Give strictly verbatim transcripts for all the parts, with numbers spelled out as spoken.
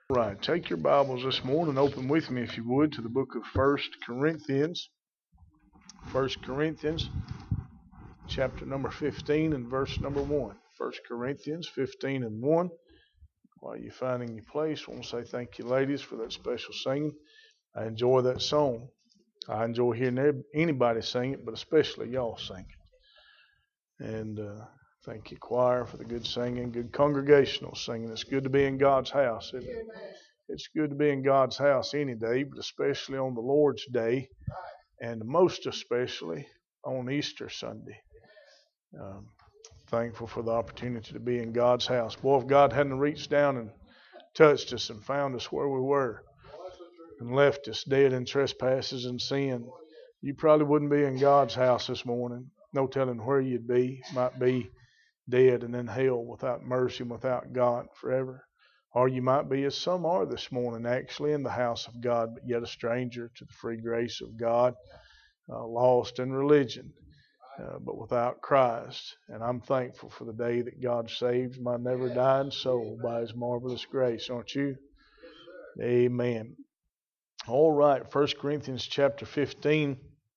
Right, take your Bibles this morning, open with me if you would to the book of First Corinthians. First Corinthians, chapter number fifteen and verse number one. First Corinthians fifteen and one. While you're finding your place, I want to say thank you, ladies, for that special singing. I enjoy that song. I enjoy hearing anybody sing it, but especially y'all sing it. And uh, thank you, choir, for the good singing, good congregational singing. It's good to be in God's house, isn't it? It's good to be in God's house any day, but especially on the Lord's Day, and most especially on Easter Sunday. Um, thankful for the opportunity to be in God's house. Boy, if God hadn't reached down and touched us and found us where we were and left us dead in trespasses and sin, you probably wouldn't be in God's house this morning. No telling where you'd be. Might be dead and in hell without mercy and without God forever. Or you might be, as some are this morning, actually in the house of God, but yet a stranger to the free grace of God, uh, lost in religion, uh, but without Christ. And I'm thankful for the day that God saved my never-dying soul by His marvelous grace, aren't you? Amen. All right, First Corinthians chapter fifteen.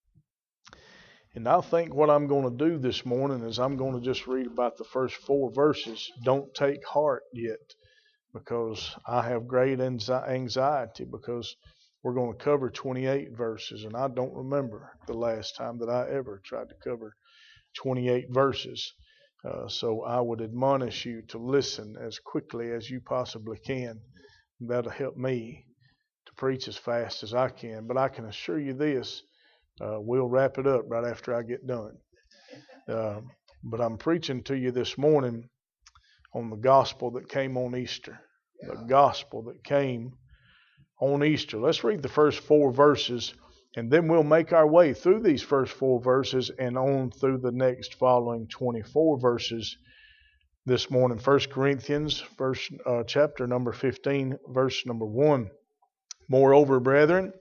And I think what I'm going to do this morning is I'm going to just read about the first four verses. Don't take heart yet, because I have great anxiety, because we're going to cover twenty-eight verses, and I don't remember the last time that I ever tried to cover twenty-eight verses. Uh, so I would admonish you to listen as quickly as you possibly can. That'll help me to preach as fast as I can. But I can assure you this, uh, we'll wrap it up right after I get done. Uh, but I'm preaching to you this morning on the gospel that came on Easter. The gospel that came on Easter. Let's read the first four verses, and then we'll make our way through these first four verses and on through the next following twenty-four verses this morning. First Corinthians, verse, uh, chapter number fifteen, verse number one. Moreover, brethren,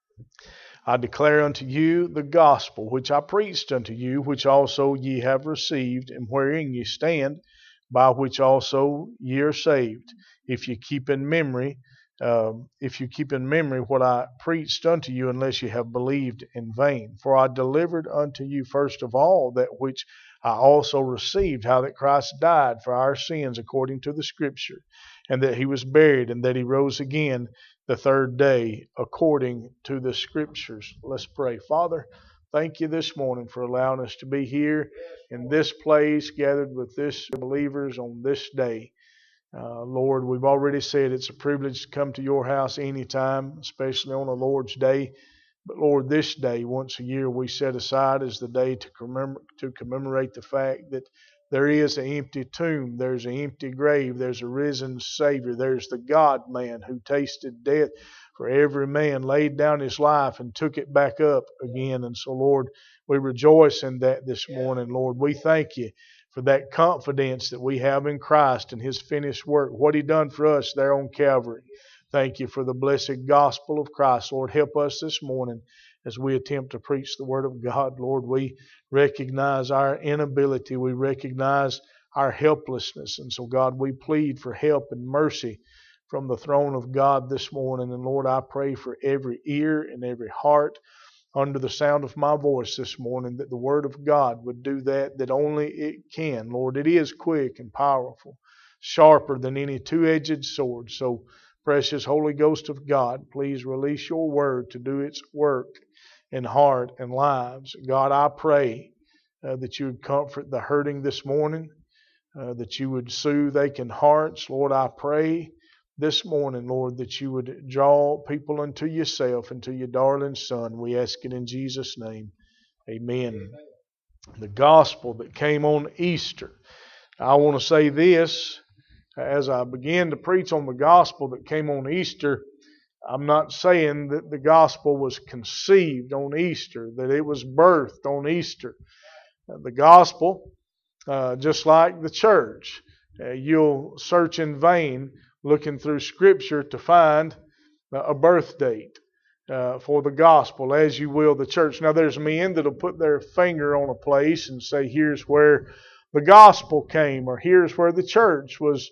I declare unto you the gospel which I preached unto you, which also ye have received, and wherein ye stand, by which also ye are saved, if you keep in memory, uh, if you keep in memory what I preached unto you, unless you have believed in vain. For I delivered unto you first of all that which I also received, how that Christ died for our sins according to the Scripture, and that He was buried, and that He rose again the third day according to the Scriptures. Let's pray. Father, thank you this morning for allowing us to be here in this place, gathered with this believers on this day. Uh, Lord, we've already said it's a privilege to come to your house anytime, especially on a Lord's Day. But Lord, this day, once a year, we set aside as the day to commemorate, to commemorate the fact that there is an empty tomb, there's an empty grave, there's a risen Savior, there's the God-man who tasted death for every man, laid down His life and took it back up again. And so, Lord, we rejoice in that this morning. Lord, we thank you for that confidence that we have in Christ and His finished work, what He done for us there on Calvary. Thank you for the blessed gospel of Christ. Lord, help us this morning as we attempt to preach the Word of God. Lord, we recognize our inability. We recognize our helplessness. And so, God, we plead for help and mercy from the throne of God this morning. And Lord, I pray for every ear and every heart under the sound of my voice this morning, that the Word of God would do that that only it can. Lord, it is quick and powerful, sharper than any two-edged sword. So, precious Holy Ghost of God, please release your Word to do its work in heart and lives. God, I pray uh, that you would comfort the hurting this morning, uh, that you would soothe aching hearts. Lord, I pray this morning, Lord, that you would draw people unto yourself and to your darling Son. We ask it in Jesus' name. Amen. Amen. The gospel that came on Easter. I want to say this, as I began to preach on the gospel that came on Easter, I'm not saying that the gospel was conceived on Easter, that it was birthed on Easter. The gospel, uh, just like the church, uh, you'll search in vain looking through Scripture to find a birth date uh, for the gospel, as you will the church. Now, there's men that'll put their finger on a place and say, here's where the gospel came, or here's where the church was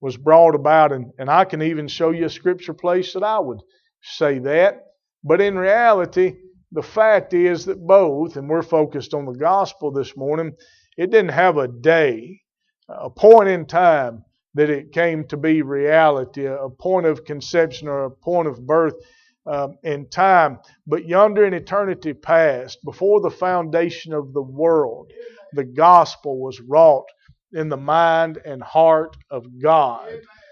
was brought about. And, and I can even show you a scripture place that I would say that. But in reality, the fact is that both, and we're focused on the gospel this morning, it didn't have a day, a point in time that it came to be reality, a point of conception or a point of birth um, in time. But yonder in eternity past, before the foundation of the world, the gospel was wrought in the mind and heart of God.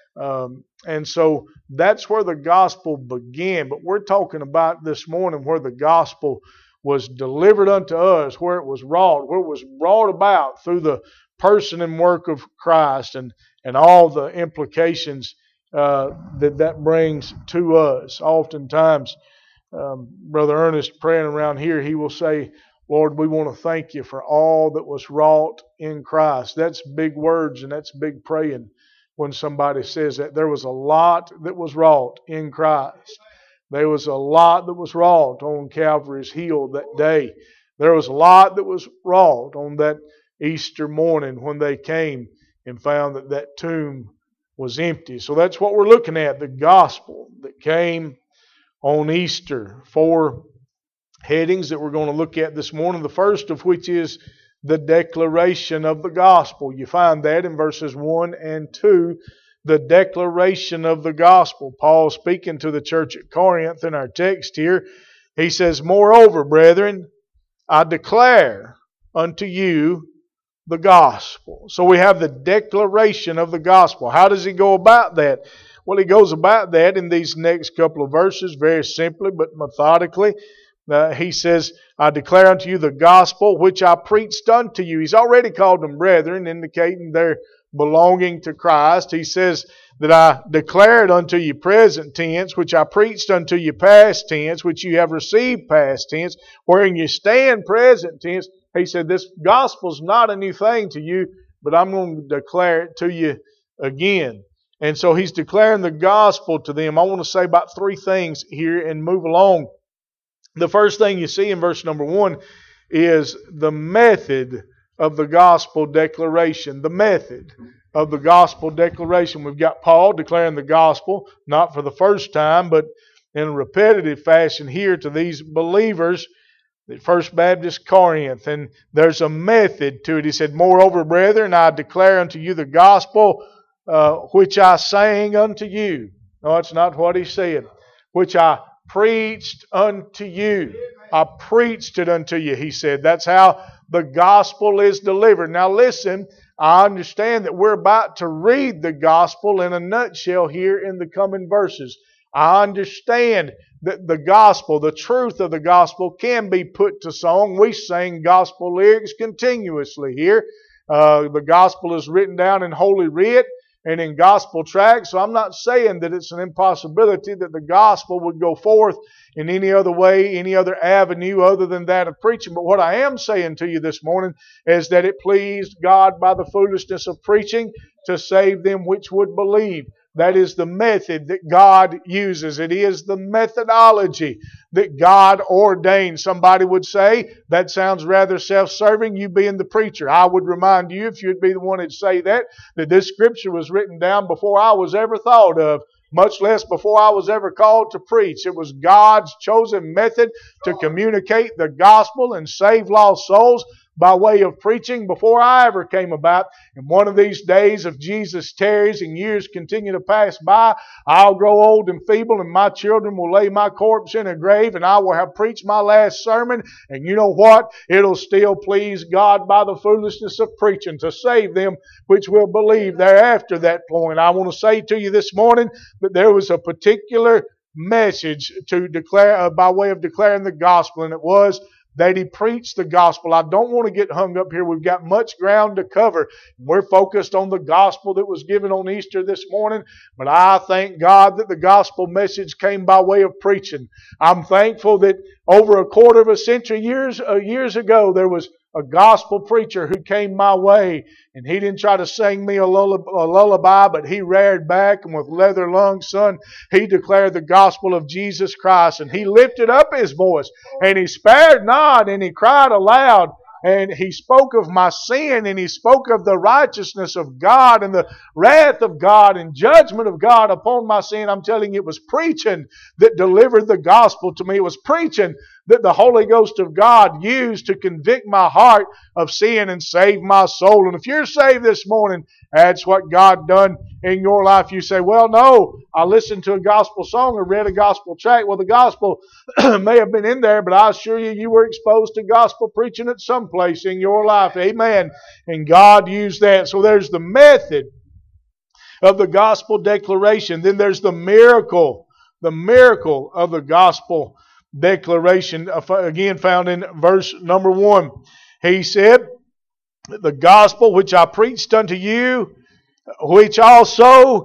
Um, and so that's where the gospel began. But we're talking about this morning where the gospel was delivered unto us, where it was wrought, where it was brought about through the person and work of Christ, and, and all the implications uh, that that brings to us. Oftentimes, um, Brother Ernest praying around here, he will say, Lord, we want to thank you for all that was wrought in Christ. That's big words and that's big praying when somebody says that. There was a lot that was wrought in Christ. There was a lot that was wrought on Calvary's hill that day. There was a lot that was wrought on that Easter morning when they came and found that that tomb was empty. So that's what we're looking at, the gospel that came on Easter. Four headings that we're going to look at this morning. The first of which is the declaration of the gospel. You find that in verses one and two. The declaration of the gospel. Paul speaking to the church at Corinth in our text here. He says, moreover, brethren, I declare unto you the gospel. So we have the declaration of the gospel. How does he go about that? Well, he goes about that in these next couple of verses very simply but methodically. Uh, he says, I declare unto you the gospel which I preached unto you. He's already called them brethren, indicating their belonging to Christ. He says that I declared unto you present tense, which I preached unto you past tense, which you have received past tense, wherein you stand present tense. He said, this gospel's not a new thing to you, but I'm going to declare it to you again. And so he's declaring the gospel to them. I want to say about three things here and move along. The first thing you see in verse number one is the method of the gospel declaration. The method of the gospel declaration. We've got Paul declaring the gospel, not for the first time, but in a repetitive fashion here to these believers at First Baptist Corinth. And there's a method to it. He said, moreover, brethren, I declare unto you the gospel uh, which I sang unto you. No, it's not what he said. Which I preached unto you. I preached it unto you, he said. That's how the gospel is delivered. Now listen, I understand that we're about to read the gospel in a nutshell here in the coming verses. I understand that the gospel, the truth of the gospel, can be put to song. We sing gospel lyrics continuously here. Uh, the gospel is written down in Holy Writ and in gospel tracts. So I'm not saying that it's an impossibility that the gospel would go forth in any other way, any other avenue other than that of preaching. But what I am saying to you this morning is that it pleased God by the foolishness of preaching to save them which would believe. That is the method that God uses. It is the methodology that God ordained. Somebody would say, that sounds rather self-serving, you being the preacher. I would remind you, if you'd be the one to say that, that this scripture was written down before I was ever thought of, much less before I was ever called to preach. It was God's chosen method to communicate the gospel and save lost souls by way of preaching before I ever came about. And one of these days, if Jesus tarries and years continue to pass by, I'll grow old and feeble, and my children will lay my corpse in a grave, and I will have preached my last sermon. And you know what? It'll still please God by the foolishness of preaching to save them which will believe thereafter that point. I want to say to you this morning that there was a particular message to declare uh, by way of declaring the gospel, and it was that he preached the gospel. I don't want to get hung up here. We've got much ground to cover. We're focused on the gospel that was given on Easter this morning, but I thank God that the gospel message came by way of preaching. I'm thankful that over a quarter of a century years uh, years ago, there was a gospel preacher who came my way, and he didn't try to sing me a lullaby, but he reared back, and with leather lungs, son, he declared the gospel of Jesus Christ, and he lifted up his voice, and he spared not, and he cried aloud, And He spoke of my sin, and He spoke of the righteousness of God and the wrath of God and judgment of God upon my sin. I'm telling you, it was preaching that delivered the gospel to me. It was preaching that the Holy Ghost of God used to convict my heart of sin and save my soul. And if you're saved this morning, that's what God done in your life. You say, well, no, I listened to a gospel song or read a gospel tract. Well, the gospel may have been in there, but I assure you, you were exposed to gospel preaching at some place in your life. Amen. And God used that. So there's the method of the gospel declaration. Then there's the miracle, the miracle of the gospel declaration, again found in verse number one. He said, the gospel which I preached unto you, which also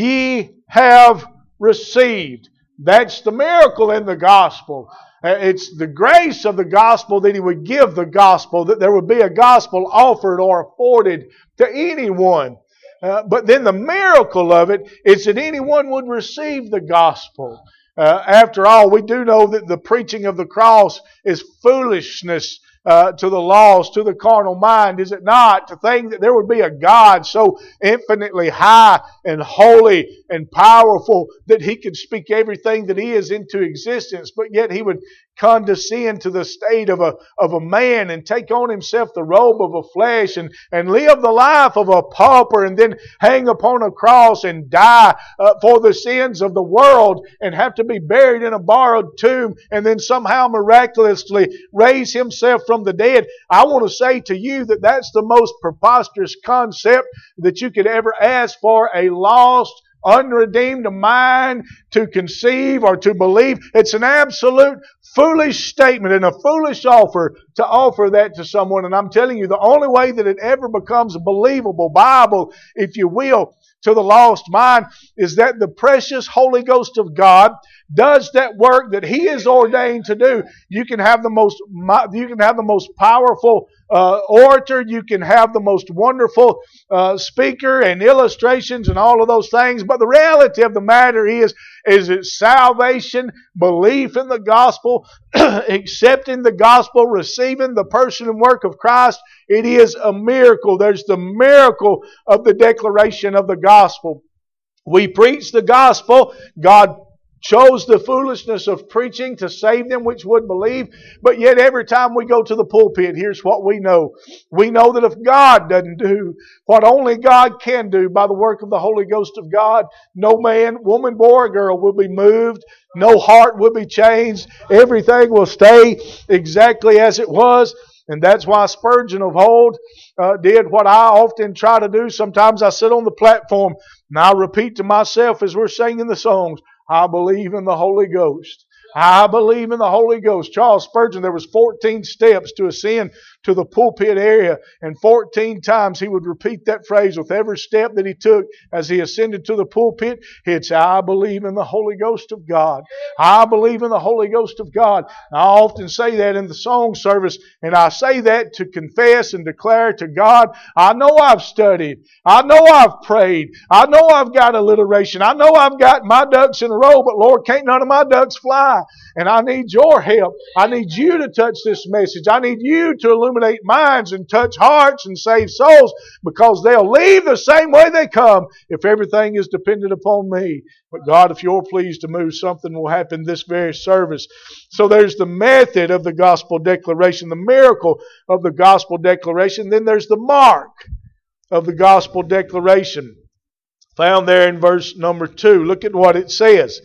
ye have received. That's the miracle in the gospel. It's the grace of the gospel that He would give the gospel, that there would be a gospel offered or afforded to anyone. Uh, but then the miracle of it is that anyone would receive the gospel. Uh, after all, we do know that the preaching of the cross is foolishness uh, to the lost, to the carnal mind, is it not? To think that there would be a God so infinitely high and holy and powerful that He could speak everything that He is into existence, but yet He would condescend to the state of a of a man and take on Himself the robe of a flesh and, and live the life of a pauper and then hang upon a cross and die uh, for the sins of the world and have to be buried in a borrowed tomb and then somehow miraculously raise Himself from the dead. I want to say to you that that's the most preposterous concept that you could ever ask for a lost, unredeemed mind to conceive or to believe. It's an absolute foolish statement and a foolish offer to offer that to someone. And I'm telling you, the only way that it ever becomes a believable Bible, if you will, to the lost mind is that the precious Holy Ghost of God does that work that He is ordained to do. You can have the most, you can have the most powerful uh, orator. You can have the most wonderful uh, speaker and illustrations and all of those things. But the reality of the matter is, is that salvation, belief in the gospel, accepting the gospel, receiving the person and work of Christ, it is a miracle. There's the miracle of the declaration of the gospel. We preach the gospel. God chose the foolishness of preaching to save them which would believe. But yet every time we go to the pulpit, here's what we know. We know that if God doesn't do what only God can do by the work of the Holy Ghost of God, no man, woman, boy, or girl will be moved. No heart will be changed. Everything will stay exactly as it was. And that's why Spurgeon of old uh, did what I often try to do. Sometimes I sit on the platform and I repeat to myself as we're singing the songs, I believe in the Holy Ghost. I believe in the Holy Ghost. Charles Spurgeon, there was fourteen steps to ascend to the pulpit area, and fourteen times he would repeat that phrase with every step that he took as he ascended to the pulpit. He'd say, I believe in the Holy Ghost of God. I believe in the Holy Ghost of God. And I often say that in the song service, and I say that to confess and declare to God, I know I've studied. I know I've prayed. I know I've got alliteration. I know I've got my ducks in a row, but Lord, can't none of my ducks fly. And I need your help. I need you to touch this message. I need you to illuminate minds and touch hearts and save souls, because they'll leave the same way they come if everything is dependent upon me. But God, if you're pleased to move, something will happen this very service. So there's the method of the gospel declaration, the miracle of the gospel declaration. Then there's the mark of the gospel declaration, found there in verse number two. Look at what it says.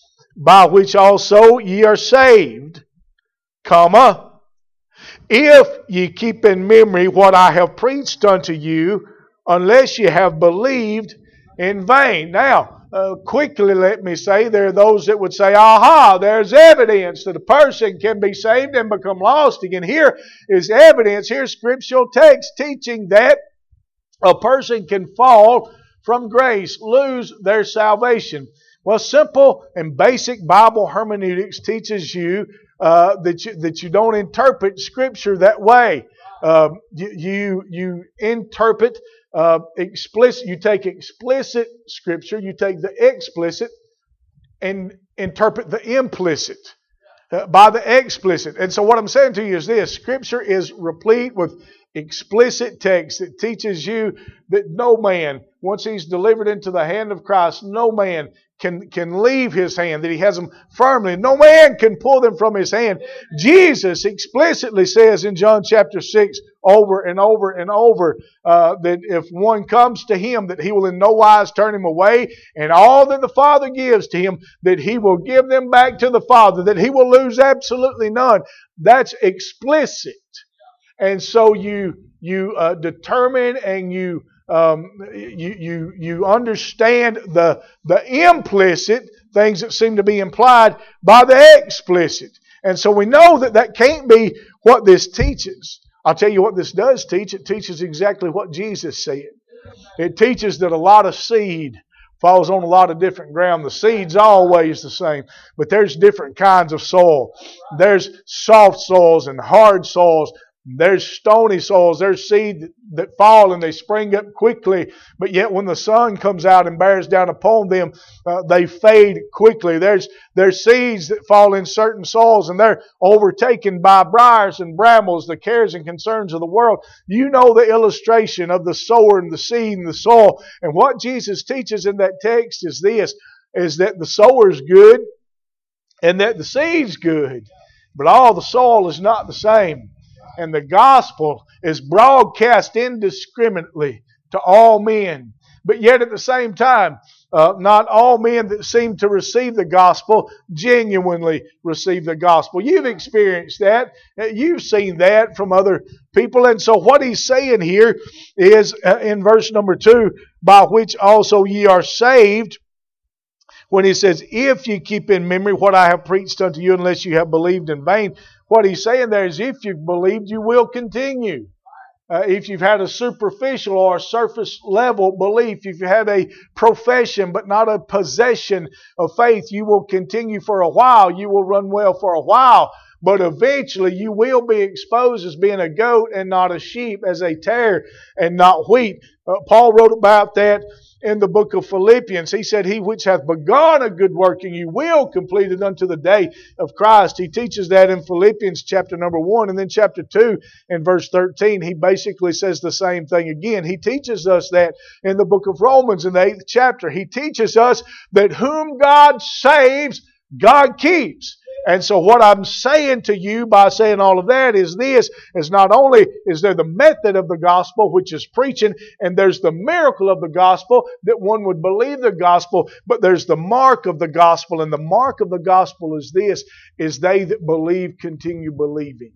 By which also ye are saved, comma, if ye keep in memory what I have preached unto you, unless ye have believed in vain. Now, uh, quickly let me say, there are those that would say, aha, there's evidence that a person can be saved and become lost again. Here is evidence, here's scriptural text teaching that a person can fall from grace, lose their salvation. Well, simple and basic Bible hermeneutics teaches you uh, that you that you don't interpret Scripture that way. Uh, you, you you interpret uh, explicit. You take explicit Scripture. You take the explicit and interpret the implicit. uh, by the explicit. And so what I'm saying to you is this. Scripture is replete with explicit text that teaches you that no man, once he's delivered into the hand of Christ, no man can, can leave his hand, that he has them firmly. No man can pull them from his hand. Jesus explicitly says in John chapter six over and over and over uh, that if one comes to him, that he will in no wise turn him away, and all that the Father gives to him, that he will give them back to the Father, that he will lose absolutely none. That's explicit. And so you you uh, determine and you um, you you you understand the the implicit things that seem to be implied by the explicit. And so we know that that can't be what this teaches. I'll tell you what this does teach. It teaches exactly what Jesus said. It teaches that a lot of seed falls on a lot of different ground. The seed's always the same, but there's different kinds of soil. There's soft soils and hard soils. There's stony soils. There's seed that fall and they spring up quickly. But yet when the sun comes out and bears down upon them, uh, they fade quickly. There's, there's seeds that fall in certain soils and they're overtaken by briars and brambles, the cares and concerns of the world. You know the illustration of the sower and the seed and the soil. And what Jesus teaches in that text is this, is that the sower's good and that the seed's good. But all the soil is not the same. And the gospel is broadcast indiscriminately to all men. But yet at the same time, uh, not all men that seem to receive the gospel genuinely receive the gospel. You've experienced that. You've seen that from other people. And so what he's saying here is uh, in verse number two, by which also ye are saved. When he says, if you keep in memory what I have preached unto you, unless you have believed in vain. What he's saying there is if you've believed, you will continue. Uh, if you've had a superficial or a surface level belief, if you had a profession but not a possession of faith, you will continue for a while. You will run well for a while. But eventually you will be exposed as being a goat and not a sheep, as a tare and not wheat. Uh, Paul wrote about that in the book of Philippians. He said, he which hath begun a good work in you will complete it unto the day of Christ. He teaches that in Philippians chapter number one. And then chapter two in verse thirteen, he basically says the same thing again. He teaches us that in the book of Romans in the eighth chapter. He teaches us that whom God saves, God keeps. And so what I'm saying to you by saying all of that is this, is not only is there the method of the gospel, which is preaching, and there's the miracle of the gospel, that one would believe the gospel, but there's the mark of the gospel, and the mark of the gospel is this, is they that believe continue believing.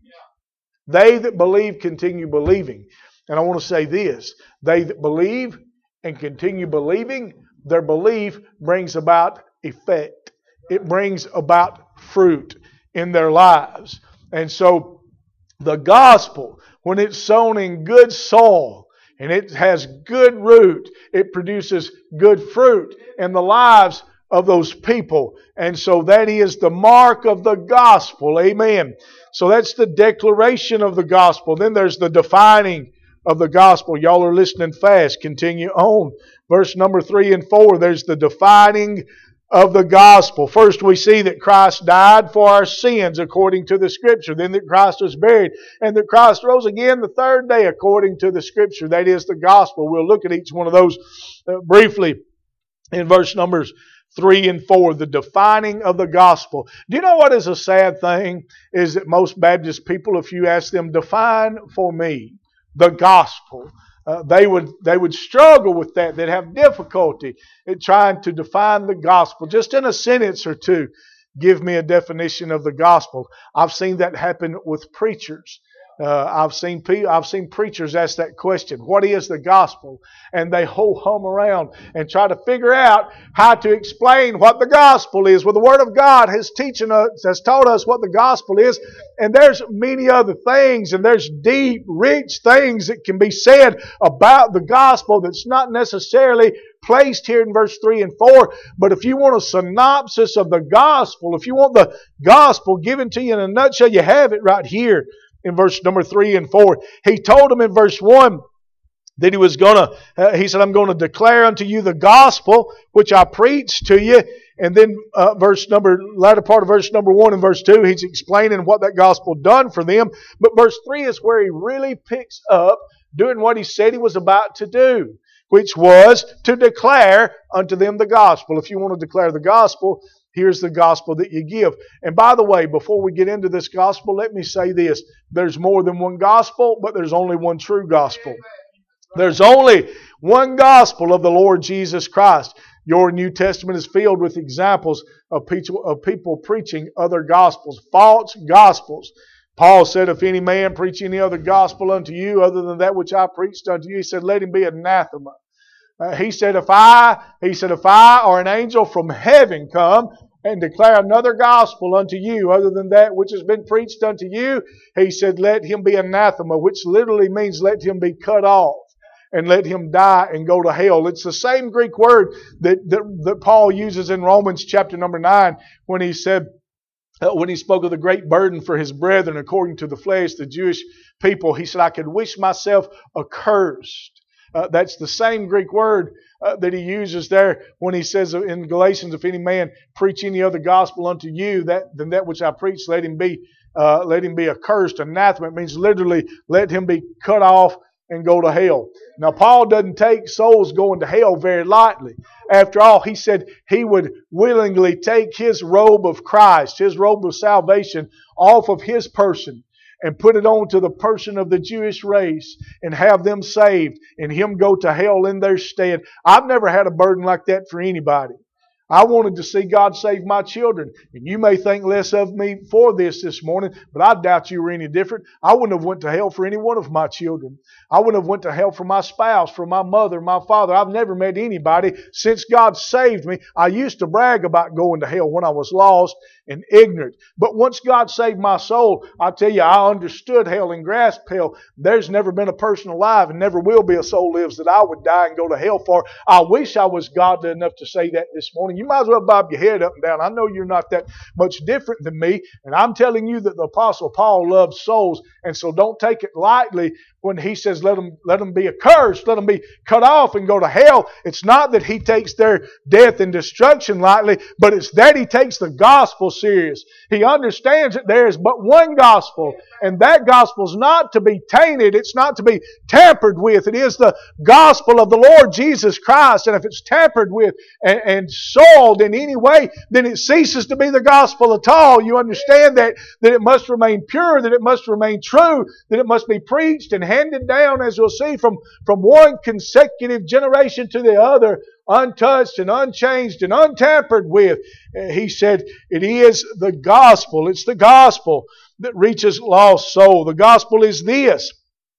They that believe continue believing. And I want to say this, they that believe and continue believing, their belief brings about effect. It brings about fruit in their lives. And so the gospel, when it's sown in good soil and it has good root, it produces good fruit in the lives of those people. And so that is the mark of the gospel. Amen. So that's the declaration of the gospel. Then there's the defining of the gospel. Y'all are listening fast. Continue on. Verse number three and four, there's the defining of the gospel. First we see that Christ died for our sins according to the Scripture. Then that Christ was buried. And that Christ rose again the third day according to the Scripture. That is the gospel. We'll look at each one of those uh, briefly in verse numbers three and four. The defining of the gospel. Do you know what is a sad thing? Is that most Baptist people, if you ask them, define for me the gospel, Uh, they would they would struggle with that. They'd have difficulty in trying to define the gospel. Just in a sentence or two, give me a definition of the gospel. I've seen that happen with preachers. Uh, I've seen pe- I've seen preachers ask that question, what is the gospel? And they ho-hum around and try to figure out how to explain what the gospel is. Well, the Word of God has teaching us, has taught us what the gospel is. And there's many other things, and there's deep, rich things that can be said about the gospel that's not necessarily placed here in verse three and four. But if you want a synopsis of the gospel, if you want the gospel given to you in a nutshell, you have it right here in verse number three and four. He told them in verse one that he was going to, uh, he said, I'm going to declare unto you the gospel which I preached to you. And then uh, verse number, latter part of verse number one and verse two, he's explaining what that gospel done for them. But verse three is where he really picks up doing what he said he was about to do, which was to declare unto them the gospel. If you want to declare the gospel, here's the gospel that you give. And by the way, before we get into this gospel, let me say this. There's more than one gospel, but there's only one true gospel. There's only one gospel of the Lord Jesus Christ. Your New Testament is filled with examples of people, of people preaching other gospels, false gospels. Paul said, if any man preach any other gospel unto you other than that which I preached unto you, he said, let him be anathema. Uh, he said, if I, he said, if I or an angel from heaven come and declare another gospel unto you other than that which has been preached unto you, he said, let him be anathema, which literally means let him be cut off and let him die and go to hell. It's the same Greek word that, that, that Paul uses in Romans chapter number nine when he said, Uh, when he spoke of the great burden for his brethren according to the flesh, the Jewish people, he said, I could wish myself accursed. Uh, that's the same Greek word uh, that he uses there when he says in Galatians, if any man preach any other gospel unto you that, than that which I preach, let him be uh, let him be accursed. Anathema. It means literally let him be cut off and go to hell. Now, Paul doesn't take souls going to hell very lightly. After all, he said he would willingly take his robe of Christ, his robe of salvation, off of his person and put it on to the person of the Jewish race and have them saved and him go to hell in their stead. I've never had a burden like that for anybody. I wanted to see God save my children. And you may think less of me for this this morning, but I doubt you were any different. I wouldn't have went to hell for any one of my children. I wouldn't have went to hell for my spouse, for my mother, my father. I've never met anybody since God saved me. I used to brag about going to hell when I was lost and ignorant. But once God saved my soul, I tell you, I understood hell and grasped hell. There's never been a person alive and never will be a soul lives that I would die and go to hell for. I wish I was godly enough to say that this morning. You might as well bob your head up and down. I know you're not that much different than me. And I'm telling you that the Apostle Paul loves souls. And so don't take it lightly when he says let them, let them be accursed, let them be cut off and go to hell. It's not that he takes their death and destruction lightly, but it's that he takes the gospel serious. He understands that there is but one gospel, and that gospel is not to be tainted. It's not to be tampered with. It is the gospel of the Lord Jesus Christ. And if it's tampered with and, and soiled in any way, then it ceases to be the gospel at all. You understand that, that it must remain pure, that it must remain true, that it must be preached and handed down, as we'll see, from, from one consecutive generation to the other, untouched and unchanged and untampered with. He said it is the gospel. It's the gospel that reaches lost soul. The gospel is this.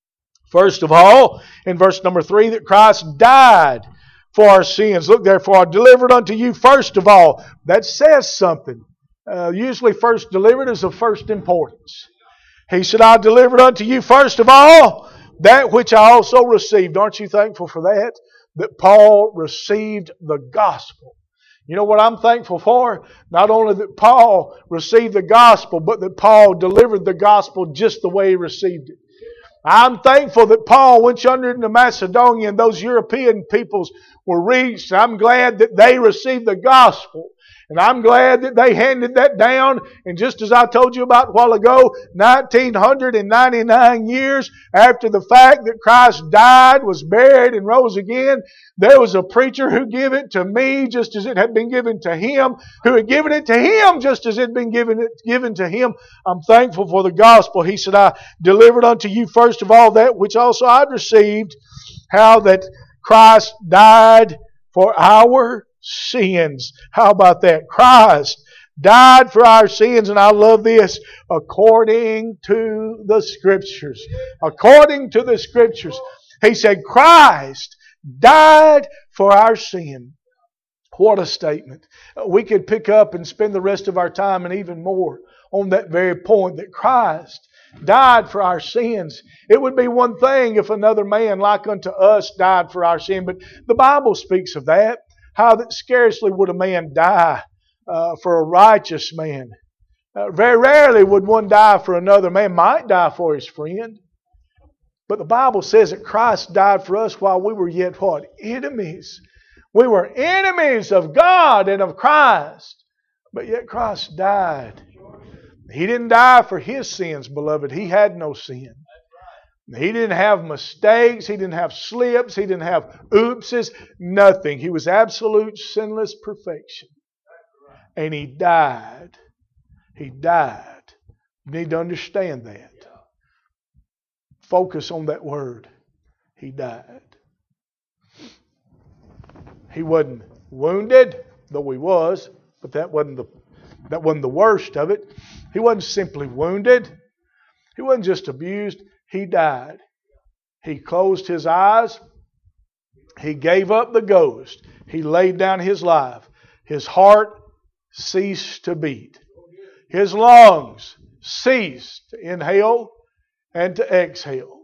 First of all, in verse number three, that Christ died for our sins. Look, therefore, I delivered unto you first of all. That says something. Uh, usually first delivered is of first importance. He said, I delivered unto you first of all that which I also received. Aren't you thankful for that? That Paul received the gospel. You know what I'm thankful for? Not only that Paul received the gospel, but that Paul delivered the gospel just the way he received it. I'm thankful that Paul went yonder into Macedonia and those European peoples were reached. I'm glad that they received the gospel. And I'm glad that they handed that down. And just as I told you about a while ago, nineteen ninety-nine years after the fact that Christ died, was buried, and rose again, there was a preacher who gave it to me just as it had been given to him, who had given it to him just as it had been given, it, given to him. I'm thankful for the gospel. He said, I delivered unto you first of all that which also I'd received, how that Christ died for our sins. How about that? Christ died for our sins, and I love this, according to the Scriptures. According to the Scriptures. He said, Christ died for our sin. What a statement. We could pick up and spend the rest of our time and even more on that very point, that Christ died for our sins. It would be one thing if another man like unto us died for our sin, but the Bible speaks of that. How that scarcely would a man die uh, for a righteous man. Uh, very rarely would one die for another man. Might die for his friend. But the Bible says that Christ died for us while we were yet what? Enemies. We were enemies of God and of Christ. But yet Christ died. He didn't die for His sins, beloved. He had no sin. He didn't have mistakes. He didn't have slips. He didn't have oopses. Nothing. He was absolute sinless perfection. And He died. He died. You need to understand that. Focus on that word. He died. He wasn't wounded, though He was, but that wasn't the that wasn't the worst of it. He wasn't simply wounded. He wasn't just abused. He died. He closed His eyes. He gave up the ghost. He laid down His life. His heart ceased to beat. His lungs ceased to inhale and to exhale.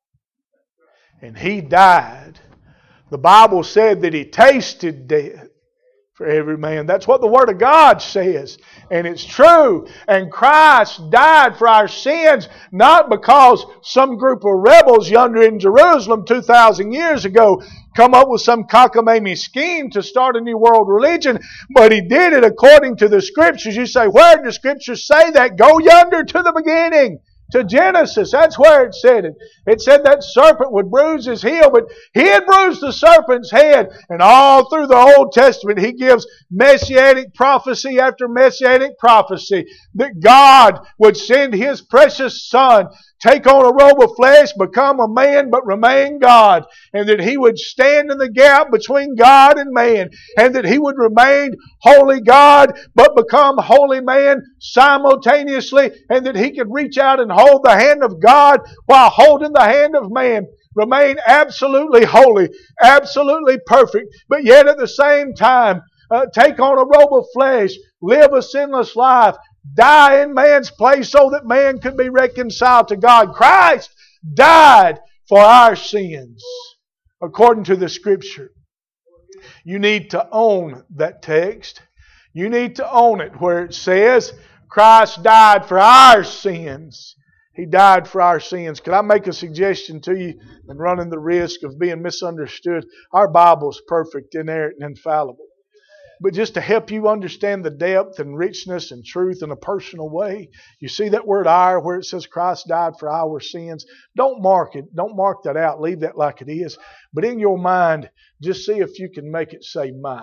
And He died. The Bible said that He tasted death for every man. That's what the Word of God says. And it's true. And Christ died for our sins, not because some group of rebels yonder in Jerusalem two thousand years ago come up with some cockamamie scheme to start a new world religion, but He did it according to the Scriptures. You say, where did the Scriptures say that? Go yonder to the beginning. To Genesis, that's where it said it. It said that serpent would bruise his heel, but He had bruised the serpent's head. And all through the Old Testament, He gives messianic prophecy after messianic prophecy that God would send His precious Son, take on a robe of flesh, become a man, but remain God. And that He would stand in the gap between God and man. And that He would remain holy God, but become holy man simultaneously. And that He could reach out and hold the hand of God while holding the hand of man. Remain absolutely holy, absolutely perfect, but yet at the same time, uh, take on a robe of flesh, live a sinless life, die in man's place so that man could be reconciled to God. Christ died for our sins, according to the Scripture. You need to own that text. You need to own it where it says, Christ died for our sins. He died for our sins. Could I make a suggestion to you, and running the risk of being misunderstood? Our Bible's perfect, inerrant, and infallible. But just to help you understand the depth and richness and truth in a personal way, you see that word "our" where it says Christ died for our sins? Don't mark it. Don't mark that out. Leave that like it is. But in your mind, just see if you can make it say "my."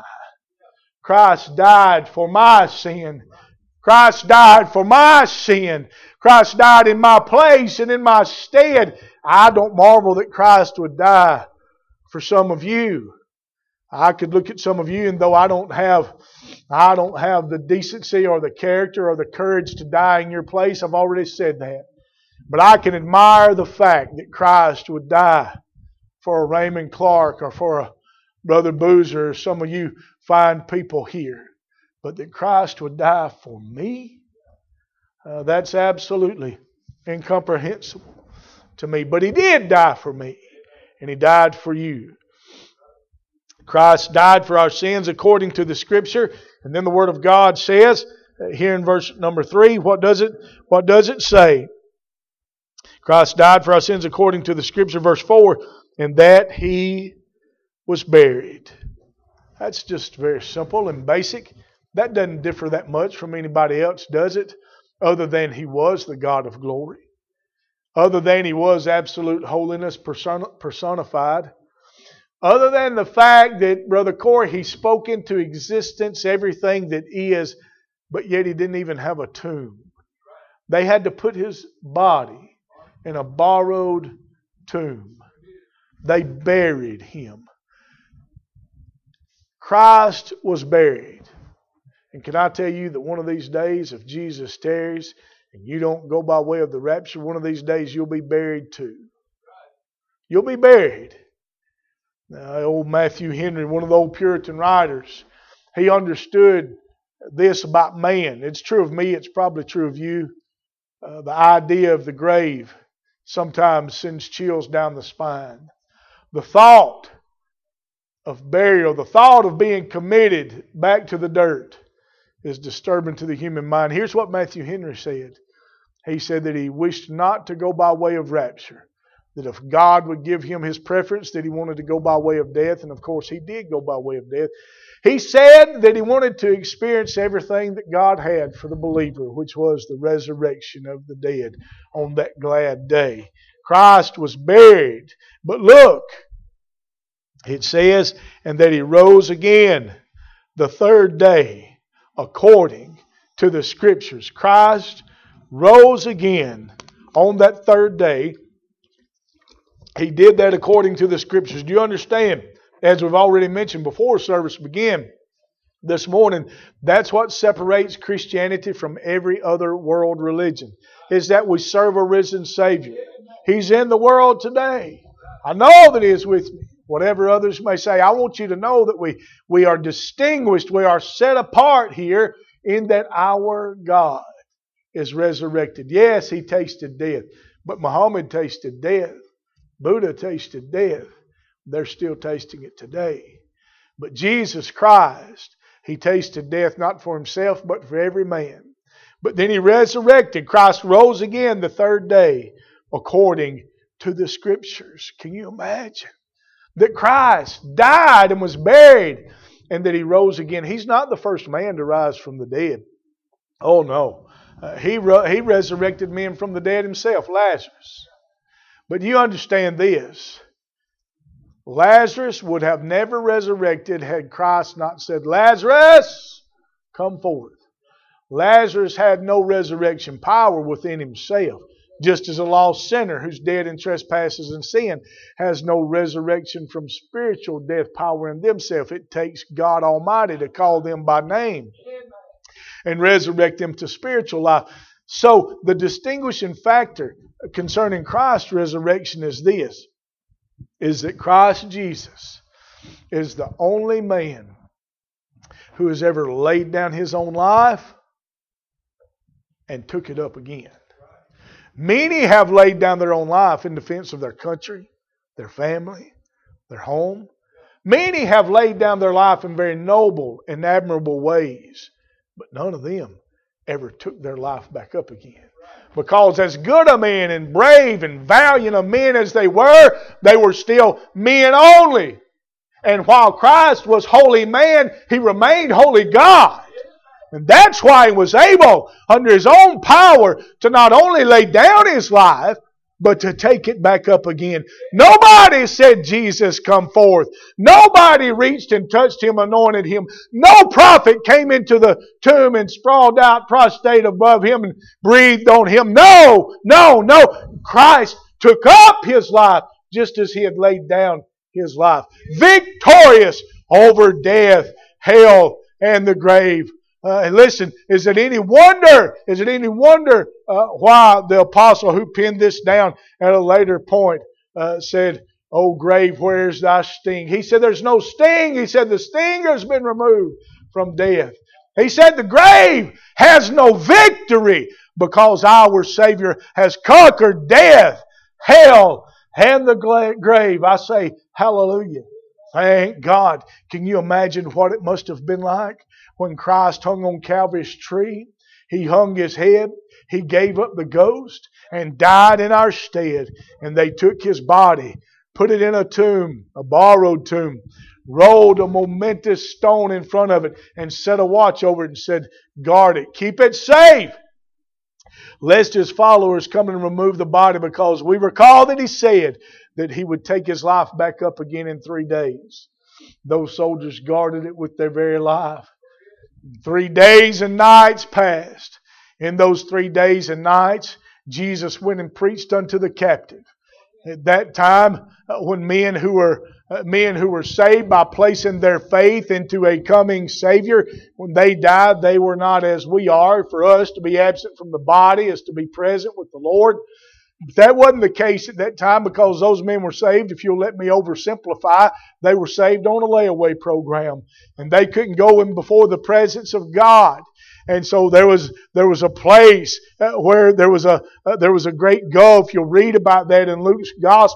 Christ died for my sin. Christ died for my sin. Christ died in my place and in my stead. I don't marvel that Christ would die for some of you. I could look at some of you, and though I don't have, I don't have the decency or the character or the courage to die in your place, I've already said that. But I can admire the fact that Christ would die for a Raymond Clark or for a Brother Boozer or some of you fine people here. But that Christ would die for me, uh, that's absolutely incomprehensible to me. But He did die for me, and He died for you. Christ died for our sins according to the Scripture. And then the Word of God says, here in verse number three, what does it, what does it say? Christ died for our sins according to the Scripture, verse four, and that He was buried. That's just very simple and basic. That doesn't differ that much from anybody else, does it? Other than He was the God of glory. Other than He was absolute holiness personified. Other than the fact that, Brother Corey, He spoke into existence everything that is, but yet He didn't even have a tomb. They had to put His body in a borrowed tomb. They buried Him. Christ was buried. And can I tell you that one of these days, if Jesus tarries and you don't go by way of the rapture, one of these days you'll be buried too. You'll be buried. Now, old Matthew Henry, one of the old Puritan writers, he understood this about man. It's true of me, it's probably true of you. Uh, the idea of the grave sometimes sends chills down the spine. The thought of burial, the thought of being committed back to the dirt is disturbing to the human mind. Here's what Matthew Henry said. He said that he wished not to go by way of rapture, that if God would give him his preference, that he wanted to go by way of death, and of course he did go by way of death. He said that he wanted to experience everything that God had for the believer, which was the resurrection of the dead on that glad day. Christ was buried. But look, it says, and that he rose again the third day according to the Scriptures. Christ rose again on that third day. He did that according to the Scriptures. Do you understand? As we've already mentioned before service began this morning, that's what separates Christianity from every other world religion, is that we serve a risen Savior. He's in the world today. I know that He is with me. Whatever others may say, I want you to know that we, we are distinguished, we are set apart here in that our God is resurrected. Yes, He tasted death, but Muhammad tasted death. Buddha tasted death. They're still tasting it today. But Jesus Christ, He tasted death not for Himself, but for every man. But then He resurrected. Christ rose again the third day according to the Scriptures. Can you imagine? That Christ died and was buried and that He rose again. He's not the first man to rise from the dead. Oh no. Uh, he, he resurrected men from the dead Himself, Lazarus. But you understand this. Lazarus would have never resurrected had Christ not said, Lazarus, come forth. Lazarus had no resurrection power within himself. Just as a lost sinner who's dead in trespasses and sin has no resurrection from spiritual death power in themselves. It takes God Almighty to call them by name and resurrect them to spiritual life. So the distinguishing factor concerning Christ's resurrection is this, is that Christ Jesus is the only man who has ever laid down His own life and took it up again. Many have laid down their own life in defense of their country, their family, their home. Many have laid down their life in very noble and admirable ways, but none of them ever took their life back up again. Because as good a man and brave and valiant a men as they were, they were still men only. And while Christ was holy man, He remained holy God. And that's why He was able, under His own power, to not only lay down His life, but to take it back up again. Nobody said, Jesus, come forth. Nobody reached and touched Him, anointed Him. No prophet came into the tomb and sprawled out prostrate above Him and breathed on Him. No, no, no. Christ took up His life just as He had laid down His life. Victorious over death, hell, and the grave. Uh, and listen, is it any wonder, is it any wonder uh, why the apostle who penned this down at a later point uh, said, "O grave, where is thy sting?" He said, there's no sting. He said, the stinger has been removed from death. He said, the grave has no victory because our Savior has conquered death, hell, and the grave. I say, hallelujah. Thank God. Can you imagine what it must have been like when Christ hung on Calvary's tree? He hung His head. He gave up the ghost and died in our stead. And they took His body, put it in a tomb, a borrowed tomb, rolled a momentous stone in front of it and set a watch over it and said, guard it, keep it safe, lest His followers come and remove the body, because we recall that He said that He would take His life back up again in three days. Those soldiers guarded it with their very life. Three days and nights passed. In those three days and nights, Jesus went and preached unto the captive. At that time, when men who were uh, men who were saved by placing their faith into a coming Savior, when they died, they were not as we are. For us to be absent from the body is to be present with the Lord. But that wasn't the case at that time, because those men were saved, if you'll let me oversimplify, they were saved on a layaway program. And they couldn't go in before the presence of God. And so there was there was a place where there was a uh, there was a great gulf. You'll read about that in Luke's Gospel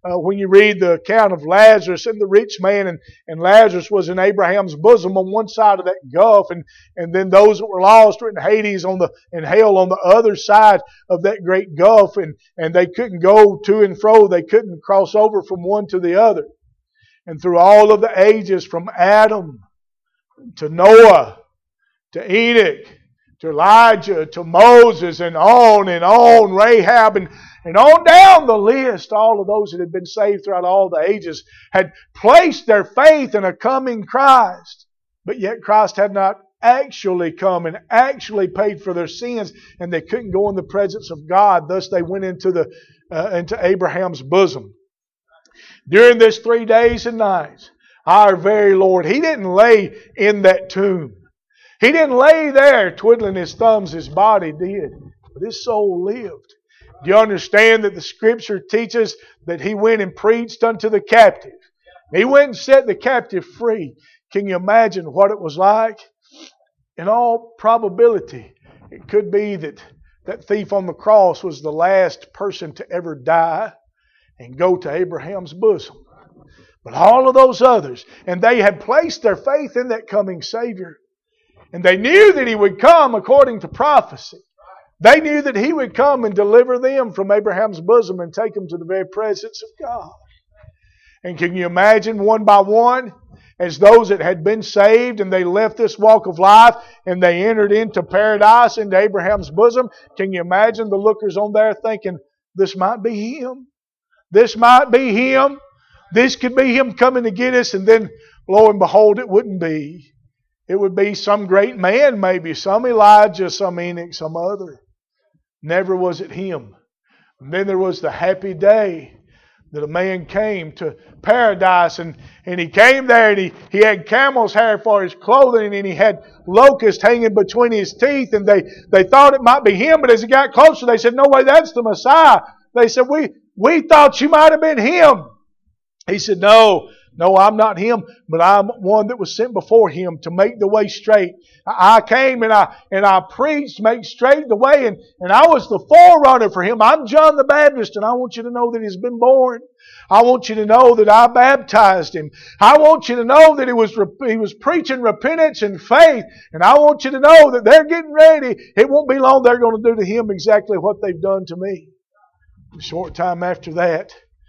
uh, when you read the account of Lazarus and the rich man, and, and Lazarus was in Abraham's bosom on one side of that gulf, and, and then those that were lost were in Hades on the in hell on the other side of that great gulf, and, and they couldn't go to and fro. They couldn't cross over from one to the other. And through all of the ages, from Adam to Noah to Enoch to Elijah to Moses, and on and on, Rahab, and, and on down the list, all of those that had been saved throughout all the ages had placed their faith in a coming Christ. But yet Christ had not actually come and actually paid for their sins, and they couldn't go in the presence of God. Thus they went into the uh, into Abraham's bosom. During this three days and nights, our very Lord, He didn't lay in that tomb. He didn't lay there twiddling His thumbs. His body did. But His soul lived. Do you understand that the Scripture teaches that He went and preached unto the captive? He went and set the captive free. Can you imagine what it was like? In all probability, it could be that that thief on the cross was the last person to ever die and go to Abraham's bosom. But all of those others, and they had placed their faith in that coming Savior. And they knew that He would come according to prophecy. They knew that He would come and deliver them from Abraham's bosom and take them to the very presence of God. And can you imagine, one by one, as those that had been saved and they left this walk of life and they entered into paradise, into Abraham's bosom, can you imagine the lookers on there thinking, this might be Him. This might be Him. This could be Him coming to get us. And then, lo and behold, it wouldn't be. It would be some great man, maybe, some Elijah, some Enoch, some other. Never was it Him. And then there was the happy day that a man came to paradise, and, and he came there and he, he had camel's hair for his clothing, and he had locusts hanging between his teeth, and they, they thought it might be him, but as he got closer they said, no way, that's the Messiah. They said, we, we thought you might have been Him. He said, no, no, I'm not Him, but I'm one that was sent before Him to make the way straight. I came and I and I preached, make straight the way, and, and I was the forerunner for Him. I'm John the Baptist, and I want you to know that He's been born. I want you to know that I baptized Him. I want you to know that He was He was preaching repentance and faith, and I want you to know that they're getting ready. It won't be long they're going to do to Him exactly what they've done to me. A short time after that,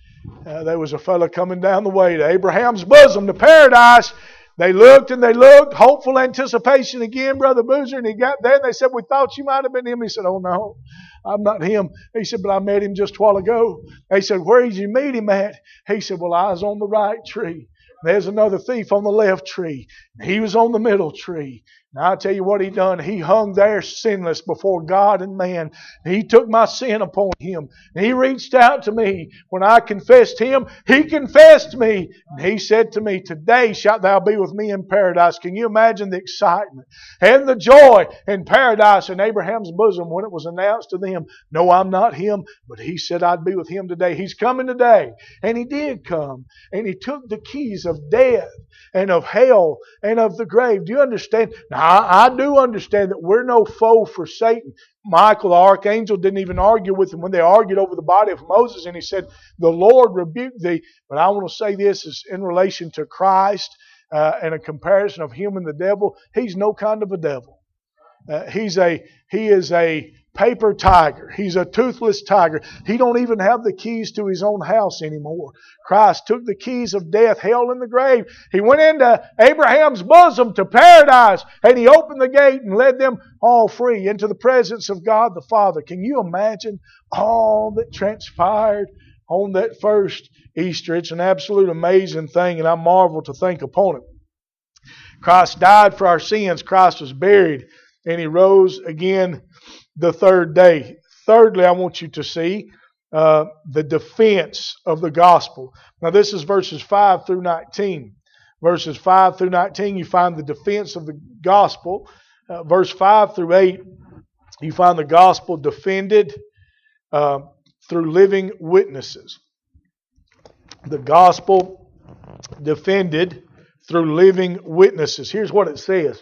Uh, there was a fellow coming down the way to Abraham's bosom, to paradise. They looked and they looked, hopeful anticipation again, Brother Boozer, and he got there and they said, we thought you might have been Him. He said, oh no, I'm not Him. He said, but I met Him just a while ago. They said, where did you meet Him at? He said, well, I was on the right tree. There's another thief on the left tree. He was on the middle tree. Now I tell you what He done. He hung there sinless before God and man. He took my sin upon Him. He reached out to me. When I confessed Him, He confessed me. And He said to me, today shalt thou be with me in paradise. Can you imagine the excitement and the joy in paradise in Abraham's bosom when it was announced to them, no, I'm not Him, but He said I'd be with Him today. He's coming today. And He did come. And He took the keys of death and of hell and of the grave. Do you understand? Now, I, I do understand that we're no foe for Satan. Michael, the archangel, didn't even argue with him when they argued over the body of Moses, and he said, the Lord rebuked thee. But I want to say this is in relation to Christ uh, and a comparison of Him and the devil. He's no kind of a devil. Uh, he's a he is a paper tiger. He's a toothless tiger. He don't even have the keys to his own house anymore. Christ took the keys of death, hell, and the grave. He went into Abraham's bosom to paradise, and He opened the gate and led them all free into the presence of God the Father. Can you imagine all that transpired on that first Easter? It's an absolute amazing thing, and I marvel to think upon it. Christ died for our sins. Christ was buried, and He rose again the third day. Thirdly, I want you to see uh, the defense of the gospel. Now this is verses five through nineteen. Verses five through nineteen, you find the defense of the gospel. Uh, verse five through eight, you find the gospel defended uh, through living witnesses. The gospel defended through living witnesses. Here's what it says.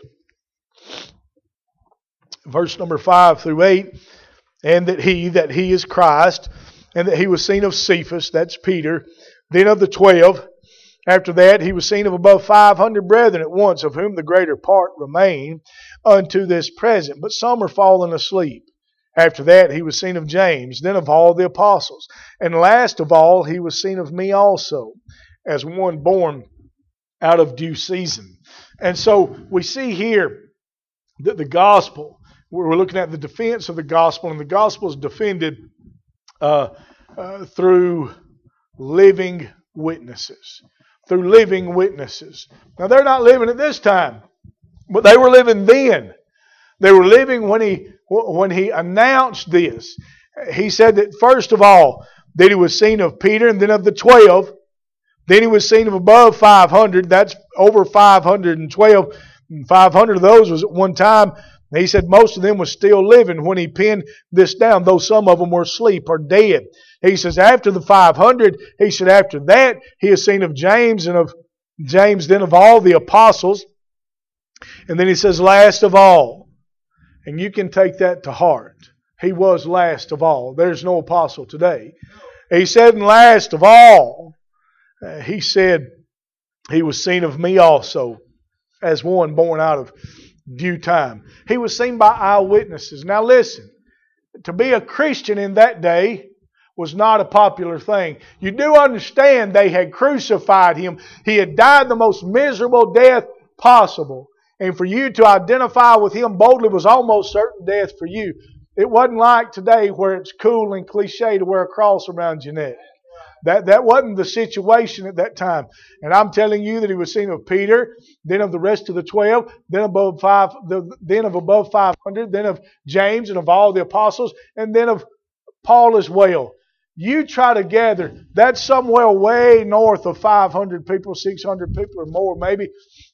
Verse number five through eight, and that he, that he is Christ, and that he was seen of Cephas, that's Peter, then of the twelve. After that, he was seen of above five hundred brethren at once, of whom the greater part remain unto this present, but some are fallen asleep. After that, he was seen of James, then of all the apostles. And last of all, he was seen of me also, as one born out of due season. And so we see here that the gospel, we're looking at the defense of the gospel, and the gospel is defended uh, uh, through living witnesses. Through living witnesses. Now, they're not living at this time, but they were living then. They were living when he when he announced this. He said that first of all, that he was seen of Peter, and then of the twelve. Then he was seen of above five hundred. That's over five hundred twelve. five hundred of those was at one time. He said most of them were still living when he penned this down, though some of them were asleep or dead. He says after the five hundred, he said after that, he is seen of James, and of James then of all the apostles. And then he says last of all. And you can take that to heart. He was last of all. There's no apostle today. He said, and last of all, uh, he said, he was seen of me also, as one born out of due time. He was seen by eyewitnesses. Now listen, to be a Christian in that day was not a popular thing. You do understand they had crucified him. He had died the most miserable death possible. And for you to identify with him boldly was almost certain death for you. It wasn't like today where it's cool and cliche to wear a cross around your neck. That, that wasn't the situation at that time. And I'm telling you that he was seen of Peter, then of the rest of the twelve, then above five, then of above five hundred, then of James and of all the apostles, and then of Paul as well. You try to gather, that's somewhere way north of five hundred people, six hundred people or more maybe.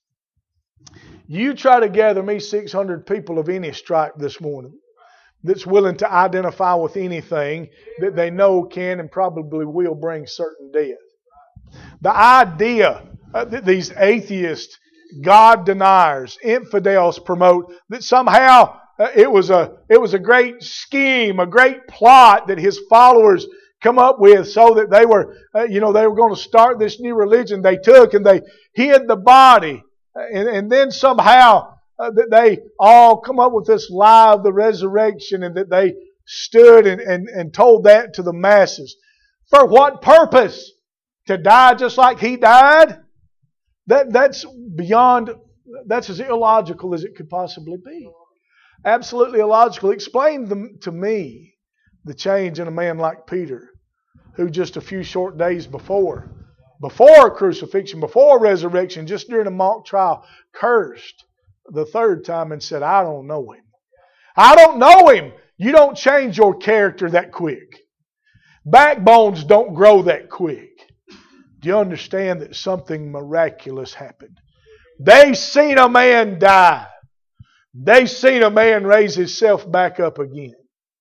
You try to gather me six hundred people of any stripe this morning that's willing to identify with anything that they know can and probably will bring certain death. The idea uh, that these atheists, God deniers, infidels promote that somehow uh, it was a it was a great scheme, a great plot that his followers come up with so that they were uh, you know they were going to start this new religion they took and they hid the body. And, and then somehow uh, that they all come up with this lie of the resurrection, and that they stood and, and, and told that to the masses. For what purpose? To die just like he died? That That's beyond, that's as illogical as it could possibly be. Absolutely illogical. Explain them to me the change in a man like Peter, who just a few short days before Before crucifixion, before resurrection, just during a mock trial, cursed the third time and said, I don't know him. I don't know him. You don't change your character that quick. Backbones don't grow that quick. Do you understand that something miraculous happened? They seen a man die. They seen a man raise himself back up again.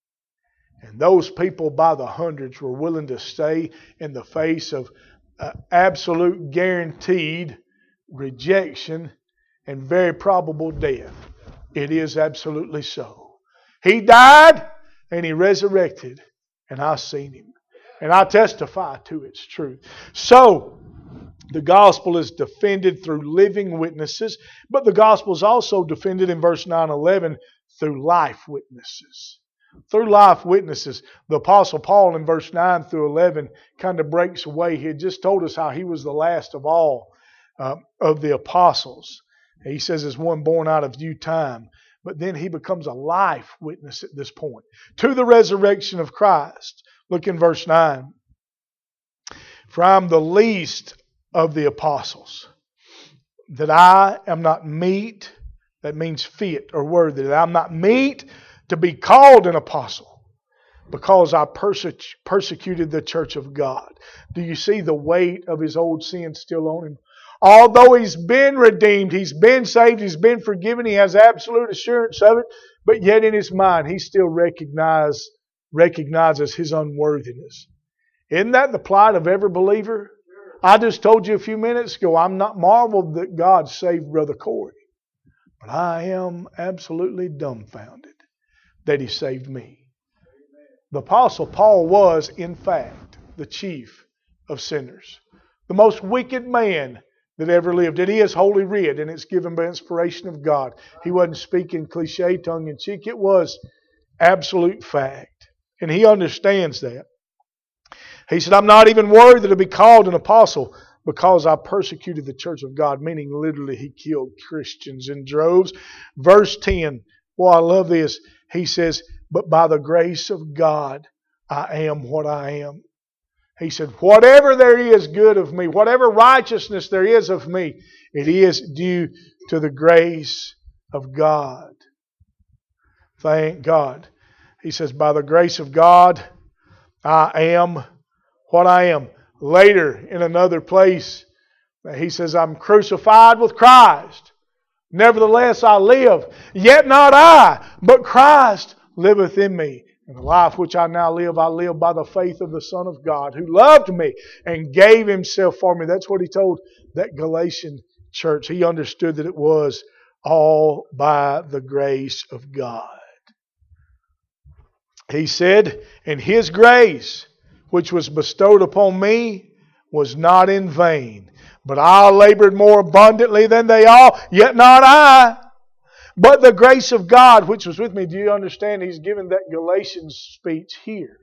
And those people by the hundreds were willing to stay in the face of Uh, absolute guaranteed rejection and very probable death. It is absolutely so. He died and he resurrected, and I seen him. And I testify to its truth. So, the gospel is defended through living witnesses, but the gospel is also defended in verse nine eleven through life witnesses. Through life witnesses. The Apostle Paul in verse nine through eleven kind of breaks away. He had just told us how he was the last of all uh, of the apostles. He says as one born out of due time. But then he becomes a life witness at this point to the resurrection of Christ. Look in verse nine. For I am the least of the apostles, that I am not meet, that means fit or worthy, that I'm not meet to be called an apostle, because I perse- persecuted the church of God. Do you see the weight of his old sin still on him? Although he's been redeemed, he's been saved, he's been forgiven, he has absolute assurance of it, but yet in his mind he still recognize, recognizes his unworthiness. Isn't that the plight of every believer? I just told you a few minutes ago, I'm not marveled that God saved Brother Corey, but I am absolutely dumbfounded that he saved me. The Apostle Paul was, in fact, the chief of sinners. The most wicked man that ever lived. It is Holy Writ, and it's given by inspiration of God. He wasn't speaking cliche, tongue-in-cheek. It was absolute fact. And he understands that. He said, I'm not even worthy to be called an apostle because I persecuted the church of God, meaning literally he killed Christians in droves. Verse ten, boy, I love this. He says, but by the grace of God, I am what I am. He said, whatever there is good of me, whatever righteousness there is of me, it is due to the grace of God. Thank God. He says, by the grace of God, I am what I am. Later, in another place, he says, I'm crucified with Christ. Nevertheless, I live. Yet not I, but Christ liveth in me. And the life which I now live, I live by the faith of the Son of God, who loved me and gave Himself for me. That's what he told that Galatian church. He understood that it was all by the grace of God. He said, and His grace, which was bestowed upon me, was not in vain. But I labored more abundantly than they all, yet not I, but the grace of God which was with me. Do you understand? He's given that Galatians speech here.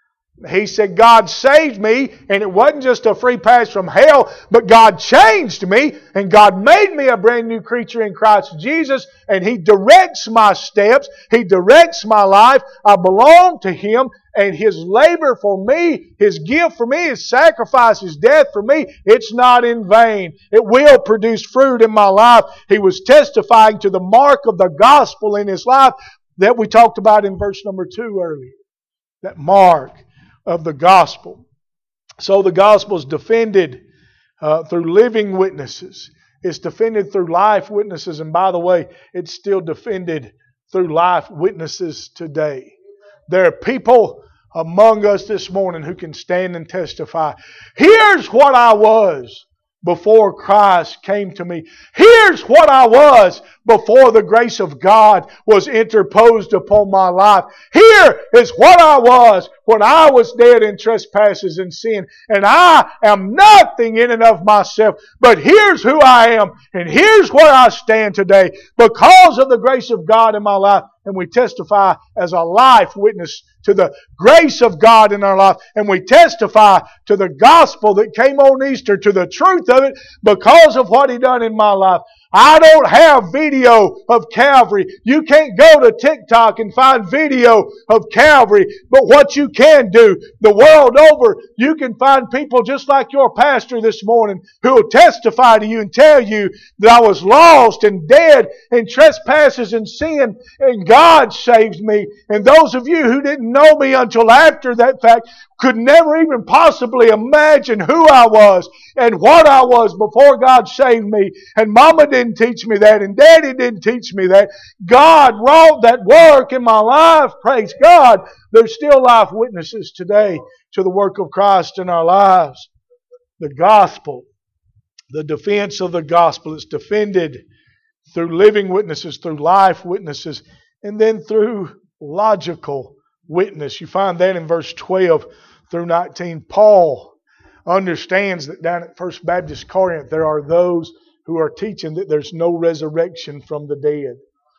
He said, God saved me, and it wasn't just a free pass from hell, but God changed me, and God made me a brand new creature in Christ Jesus, and He directs my steps. He directs my life. I belong to Him, and His labor for me, His gift for me, His sacrifice, His death for me, it's not in vain. It will produce fruit in my life. He was testifying to the mark of the gospel in His life that we talked about in verse number two earlier. That mark of the gospel. So the gospel is defended uh, through living witnesses. It's defended through life witnesses. And by the way, it's still defended through life witnesses today. There are people among us this morning who can stand and testify. Here's what I was before Christ came to me. Here's what I was before the grace of God was interposed upon my life. Here is what I was when I was dead in trespasses and sin. And I am nothing in and of myself. But here's who I am. And here's where I stand today because of the grace of God in my life. And we testify as a life witness to the grace of God in our life. And we testify to the gospel that came on Easter, to the truth of it because of what He done in my life. I don't have video of Calvary. You can't go to TikTok and find video of Calvary. But what you can do, the world over, you can find people just like your pastor this morning who will testify to you and tell you that I was lost and dead in trespasses and sin, and God saved me. And those of you who didn't know me until after that fact could never even possibly imagine who I was and what I was before God saved me. And Mama didn't teach me that, and Daddy didn't teach me that. God wrought that work in my life. Praise God. There's still life witnesses today to the work of Christ in our lives. The gospel, the defense of the gospel is defended through living witnesses, through life witnesses, and then through logical witness. You find that in verse twelve through nineteen. Paul understands that down at First Baptist Corinth there are those who are teaching that there's no resurrection from the dead.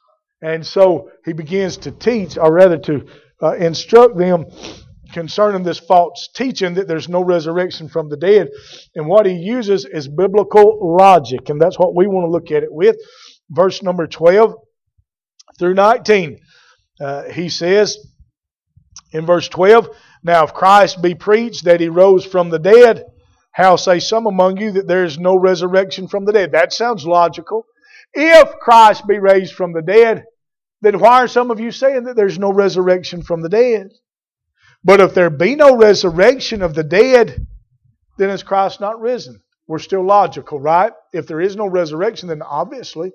And so he begins to teach, or rather to uh, instruct them concerning this false teaching that there's no resurrection from the dead. And what he uses is biblical logic. And that's what we want to look at it with. Verse number twelve through nineteen. Uh, he says in verse twelve, now if Christ be preached that He rose from the dead, how say some among you that there is no resurrection from the dead? That sounds logical. If Christ be raised from the dead, then why are some of you saying that there's no resurrection from the dead? But if there be no resurrection of the dead, then is Christ not risen? We're still logical, right? If there is no resurrection, then obviously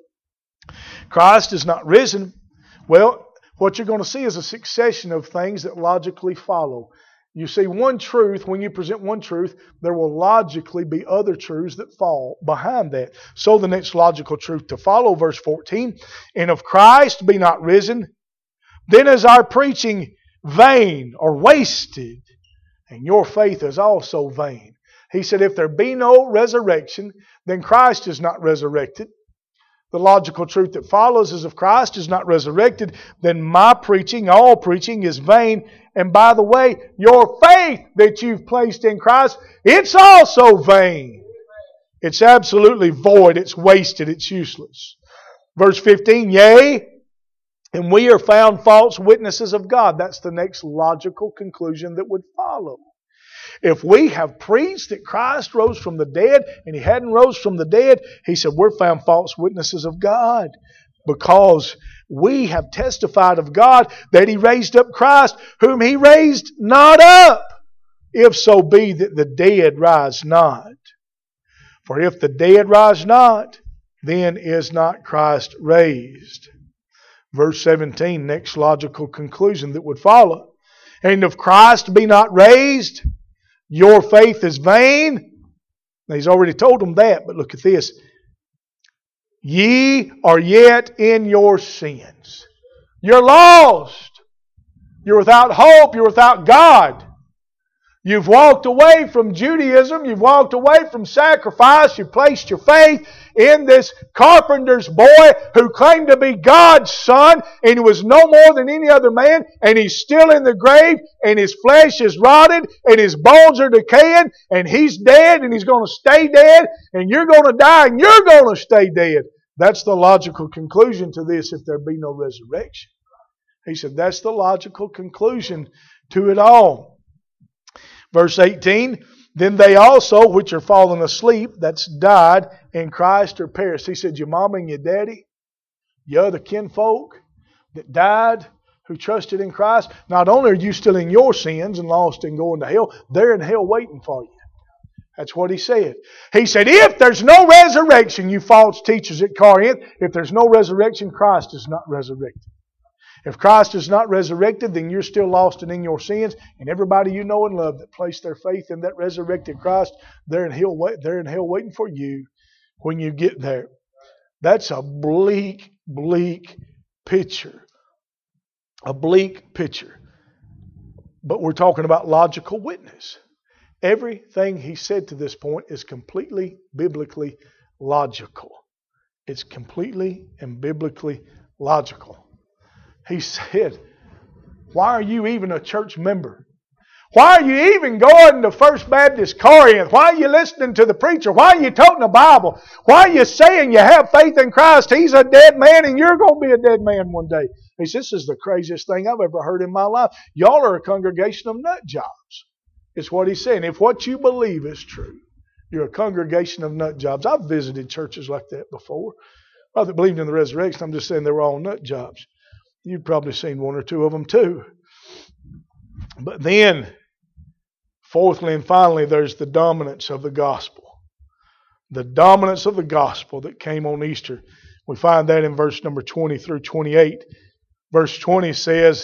Christ is not risen. Well, what you're going to see is a succession of things that logically follow. You see one truth, when you present one truth, there will logically be other truths that fall behind that. So the next logical truth to follow, verse fourteen, and if Christ be not risen, then is our preaching vain or wasted, and your faith is also vain. He said, if there be no resurrection, then Christ is not resurrected. The logical truth that follows is if Christ is not resurrected, then my preaching, all preaching, is vain. And by the way, your faith that you've placed in Christ, it's also vain. It's absolutely void. It's wasted. It's useless. Verse fifteen, yea, and we are found false witnesses of God. That's the next logical conclusion that would follow. If we have preached that Christ rose from the dead and He hadn't rose from the dead, He said we're found false witnesses of God, because we have testified of God that He raised up Christ, whom He raised not up, if so be that the dead rise not. For if the dead rise not, then is not Christ raised. Verse seventeen, next logical conclusion that would follow. And if Christ be not raised, your faith is vain. Now, he's already told them that, but look at this. Ye are yet in your sins. You're lost. You're without hope. You're without God. You've walked away from Judaism. You've walked away from sacrifice. You've placed your faith in this carpenter's boy who claimed to be God's son, and he was no more than any other man, and he's still in the grave, and his flesh is rotted, and his bones are decaying, and he's dead, and he's going to stay dead, and you're going to die, and you're going to stay dead. That's the logical conclusion to this if there be no resurrection. He said that's the logical conclusion to it all. Verse eighteen, then they also which are fallen asleep, that's died in Christ, are perished. He said, your mama and your daddy, your other kinfolk that died, who trusted in Christ, not only are you still in your sins and lost and going to hell, they're in hell waiting for you. That's what he said. He said, if there's no resurrection, you false teachers at Corinth, if there's no resurrection, Christ is not resurrected. If Christ is not resurrected, then you're still lost and in your sins. And everybody you know and love that placed their faith in that resurrected Christ, they're in hell, they're in hell waiting for you when you get there. That's a bleak, bleak picture. A bleak picture. But we're talking about logical witness. Everything he said to this point is completely biblically logical. It's completely and biblically logical. He said, why are you even a church member? Why are you even going to First Baptist Corinth? Why are you listening to the preacher? Why are you toting the Bible? Why are you saying you have faith in Christ? He's a dead man and you're going to be a dead man one day. He says, this is the craziest thing I've ever heard in my life. Y'all are a congregation of nut jobs. It's what he's saying. If what you believe is true, you're a congregation of nut jobs. I've visited churches like that before. Not that believed in the resurrection. I'm just saying they were all nut jobs. You've probably seen one or two of them too. But then, fourthly and finally, there's the dominance of the gospel. The dominance of the gospel that came on Easter. We find that in verse number twenty through twenty-eight. Verse twenty says,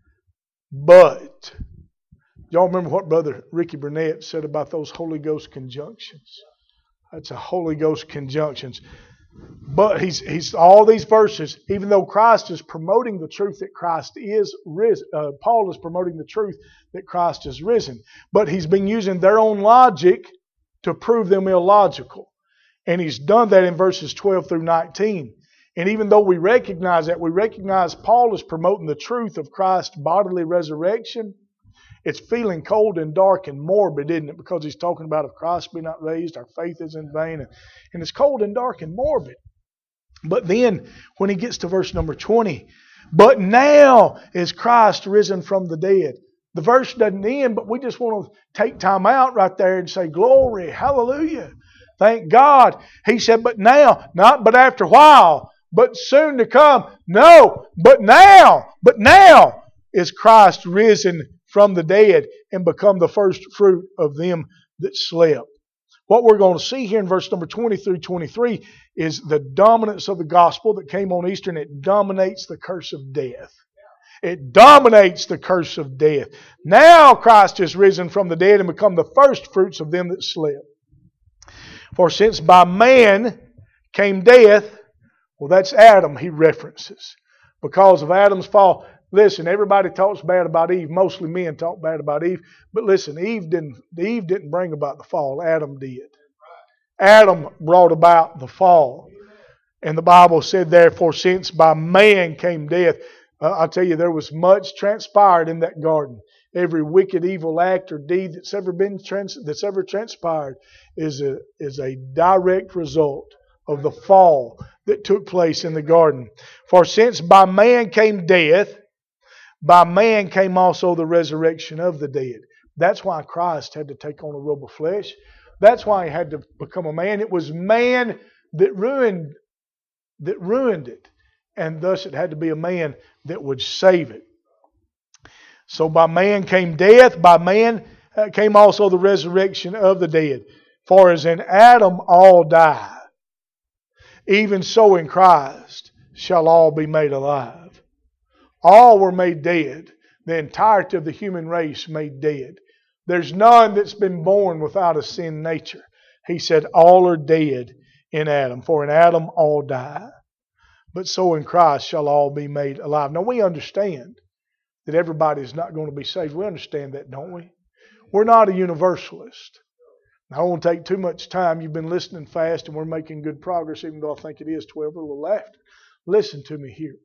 but. Y'all remember what Brother Ricky Burnett said about those Holy Ghost conjunctions? That's a Holy Ghost conjunctions. But he's he's all these verses, even though Christ is promoting the truth that Christ is risen, uh, Paul is promoting the truth that Christ is risen. But he's been using their own logic to prove them illogical. And he's done that in verses twelve through nineteen. And even though we recognize that, we recognize Paul is promoting the truth of Christ's bodily resurrection. It's feeling cold and dark and morbid, isn't it? Because he's talking about if Christ be not raised, our faith is in vain. And, and it's cold and dark and morbid. But then when he gets to verse number twenty, but now is Christ risen from the dead. The verse doesn't end, but we just want to take time out right there and say, glory, hallelujah. Thank God. He said, but now, not but after a while, but soon to come. No, but now, but now is Christ risen from the dead and become the first fruit of them that slept. What we're going to see here in verse number twenty through twenty-three is the dominance of the gospel that came on Easter, and it dominates the curse of death. It dominates the curse of death. Now Christ is risen from the dead and become the first fruits of them that slept. For since by man came death, well, that's Adam he references. Because of Adam's fall, Listen, everybody talks bad about Eve. Mostly men talk bad about Eve. But listen, Eve didn't, Eve didn't bring about the fall. Adam did. Adam brought about the fall. And the Bible said, therefore, since by man came death, uh, I'll tell you, there was much transpired in that garden. Every wicked, evil act or deed that's ever been trans- that's ever transpired is a is a direct result of the fall that took place in the garden. For since by man came death, by man came also the resurrection of the dead. That's why Christ had to take on a robe of flesh. That's why He had to become a man. It was man that ruined that ruined it, and thus it had to be a man that would save it. So by man came death, by man came also the resurrection of the dead. For as in Adam all die, even so in Christ shall all be made alive. All were made dead. The entirety of the human race made dead. There's none that's been born without a sin nature. He said all are dead in Adam. For in Adam all die. But so in Christ shall all be made alive. Now we understand that everybody is not going to be saved. We understand that, don't we? We're not a universalist. I don't want to take too much time. You've been listening fast and we're making good progress, even though I think it is twelve or a little after. Listen to me here.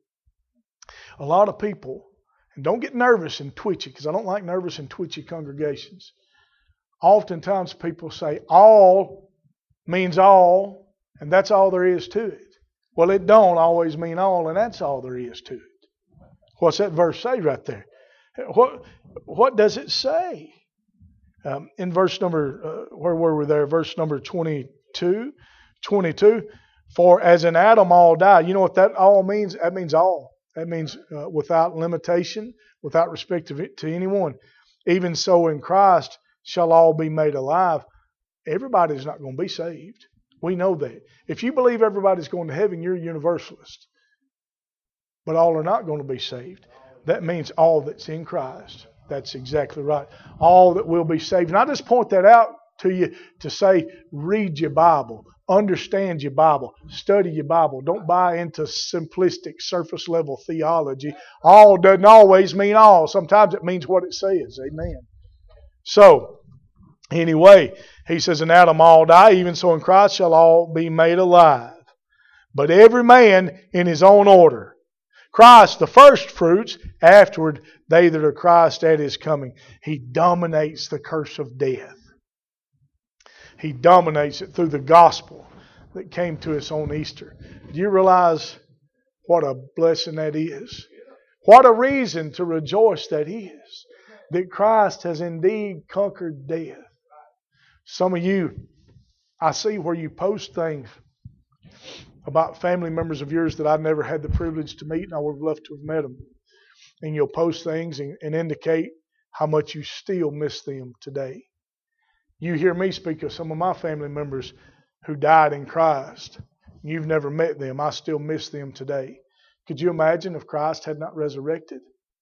A lot of people, and don't get nervous and twitchy, because I don't like nervous and twitchy congregations. Oftentimes people say all means all, and that's all there is to it. Well, it don't always mean all, and that's all there is to it. What's that verse say right there? What what does it say? Um, in verse number, uh, where were we there? Verse number twenty-two. twenty-two. For as in Adam all die. You know what that all means? That means all. That means uh, without limitation, without respect to, to anyone. Even so in Christ shall all be made alive. Everybody's not going to be saved. We know that. If you believe everybody's going to heaven, you're a universalist. But all are not going to be saved. That means all that's in Christ. That's exactly right. All that will be saved. And I just point that out to you to say, read your Bible. Understand your Bible. Study your Bible. Don't buy into simplistic, surface level theology. All doesn't always mean all. Sometimes it means what it says. Amen. So, anyway, he says, in Adam all die, even so in Christ shall all be made alive. But every man in his own order. Christ, the first fruits, afterward, they that are Christ at His coming. He dominates the curse of death. He dominates it through the gospel that came to us on Easter. Do you realize what a blessing that is? What a reason to rejoice that is. That Christ has indeed conquered death. Some of you, I see where you post things about family members of yours that I've never had the privilege to meet, and I would have loved to have met them. And you'll post things and, and indicate how much you still miss them today. You hear me speak of some of my family members who died in Christ. You've never met them. I still miss them today. Could you imagine if Christ had not resurrected?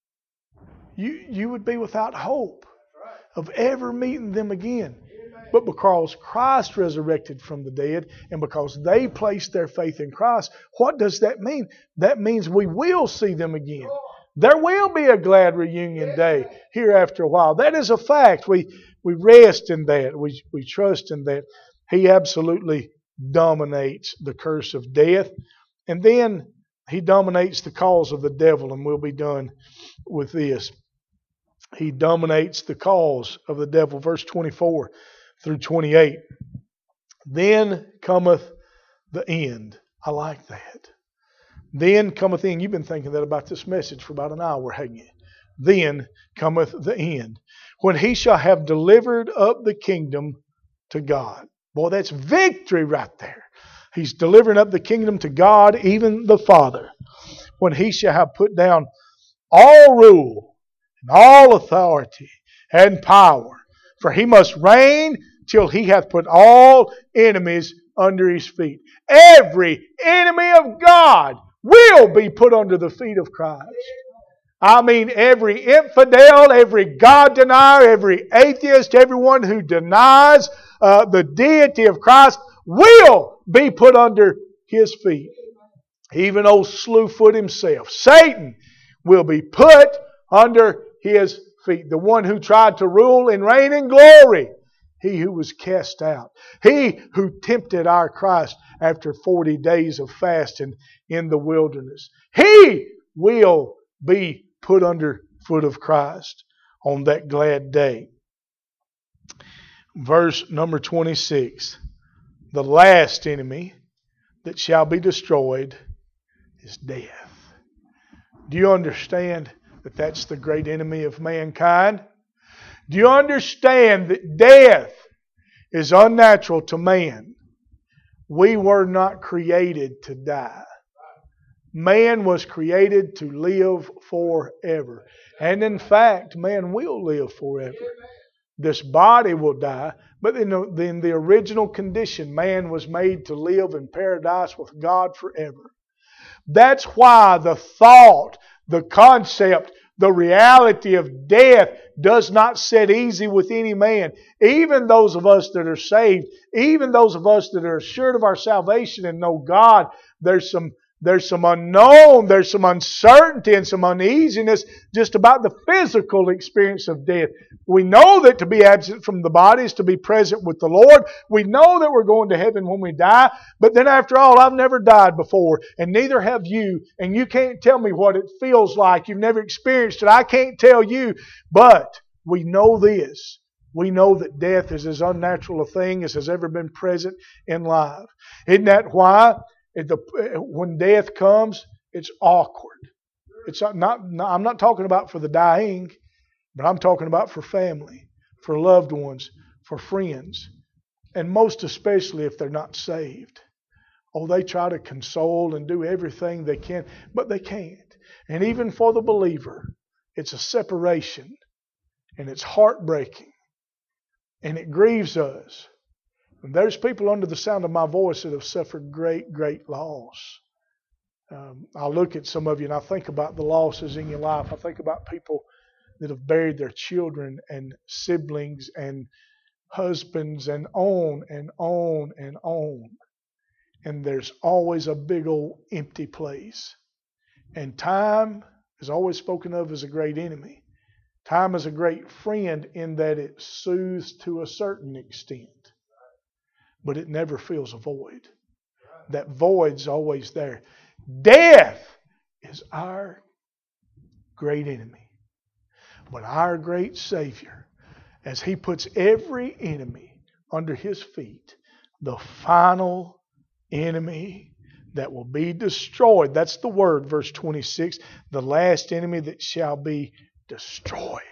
You, you would be without hope of ever meeting them again. But because Christ resurrected from the dead and because they placed their faith in Christ, what does that mean? That means we will see them again. There will be a glad reunion day here after a while. That is a fact. We we rest in that. We we trust in that. He absolutely dominates the curse of death. And then He dominates the cause of the devil, and we'll be done with this. He dominates the cause of the devil. Verse twenty-four through twenty-eight. Then cometh the end. I like that. Then cometh the end. You've been thinking that about this message for about an hour, haven't you? Then cometh the end, when He shall have delivered up the kingdom to God. Boy, that's victory right there. He's delivering up the kingdom to God, even the Father. When He shall have put down all rule and all authority and power. For He must reign till He hath put all enemies under His feet. Every enemy of God will be put under the feet of Christ. I mean, every infidel, every God denier, every atheist, everyone who denies uh, the deity of Christ will be put under His feet. Even old Slewfoot himself, Satan, will be put under His feet. The one who tried to rule and reign in glory. He who was cast out. He who tempted our Christ after forty days of fasting in the wilderness. He will be put under foot of Christ on that glad day. Verse number twenty-six. The last enemy that shall be destroyed is death. Do you understand that that's the great enemy of mankind? Do you understand that death is unnatural to man? We were not created to die. Man was created to live forever. And in fact, man will live forever. This body will die, but in the, in the original condition, man was made to live in paradise with God forever. That's why the thought, the concept, the reality of death does not sit easy with any man. Even those of us that are saved, even those of us that are assured of our salvation and know God, there's some There's some unknown, there's some uncertainty and some uneasiness just about the physical experience of death. We know that to be absent from the body is to be present with the Lord. We know that we're going to heaven when we die. But then after all, I've never died before, and neither have you. And you can't tell me what it feels like. You've never experienced it. I can't tell you. But we know this. We know that death is as unnatural a thing as has ever been present in life. Isn't that why? The, when death comes, it's awkward. It's not, not, I'm not talking about for the dying, but I'm talking about for family, for loved ones, for friends, and most especially if they're not saved. Oh, they try to console and do everything they can, but they can't. And even for the believer, it's a separation, and it's heartbreaking, and it grieves us. And there's people under the sound of my voice that have suffered great, great loss. Um, I look at some of you and I think about the losses in your life. I think about people that have buried their children and siblings and husbands and on and on and on. And there's always a big old empty place. And time is always spoken of as a great enemy. Time is a great friend in that it soothes to a certain extent. But it never fills a void. That void's always there. Death is our great enemy. But our great Savior, as He puts every enemy under His feet, the final enemy that will be destroyed. That's the word, verse twenty-six. The last enemy that shall be destroyed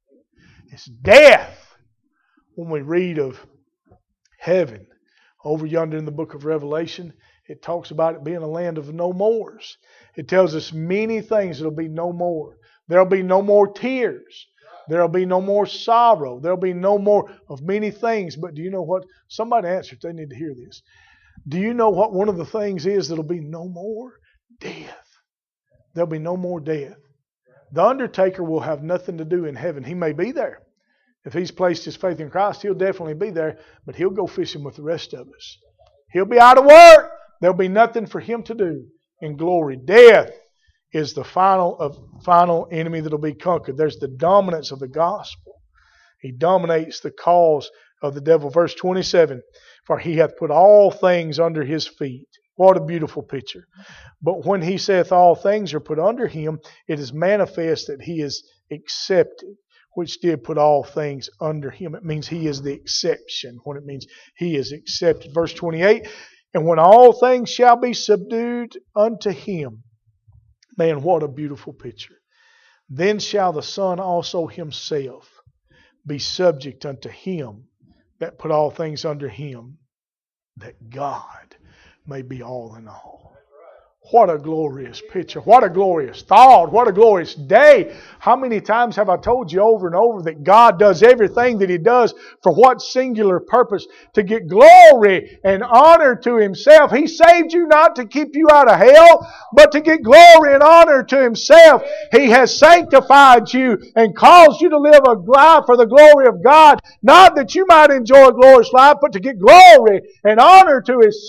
is death. When we read of heaven, over yonder in the book of Revelation, it talks about it being a land of no mores. It tells us many things that will be no more. There will be no more tears. There will be no more sorrow. There will be no more of many things. But do you know what? Somebody answered. They need to hear this. Do you know what one of the things is that will be no more? Death. There will be no more death. The undertaker will have nothing to do in heaven. He may be there. If he's placed his faith in Christ, he'll definitely be there, but he'll go fishing with the rest of us. He'll be out of work. There'll be nothing for him to do in glory. Death is the final of final enemy that'll be conquered. There's the dominance of the gospel. He dominates the cause of the devil. Verse twenty-seven, for he hath put all things under his feet. What a beautiful picture. But when he saith all things are put under him, it is manifest that he is accepted, which did put all things under him. It means he is the exception when it means he is accepted. Verse twenty-eight, and when all things shall be subdued unto him. Man, what a beautiful picture. Then shall the Son also himself be subject unto him that put all things under him, that God may be all in all. What a glorious picture. What a glorious thought. What a glorious day. How many times have I told you over and over that God does everything that He does for what singular purpose? To get glory and honor to Himself. He saved you not to keep you out of hell, but to get glory and honor to Himself. He has sanctified you and caused you to live a life for the glory of God. Not that you might enjoy a glorious life, but to get glory and honor to Himself.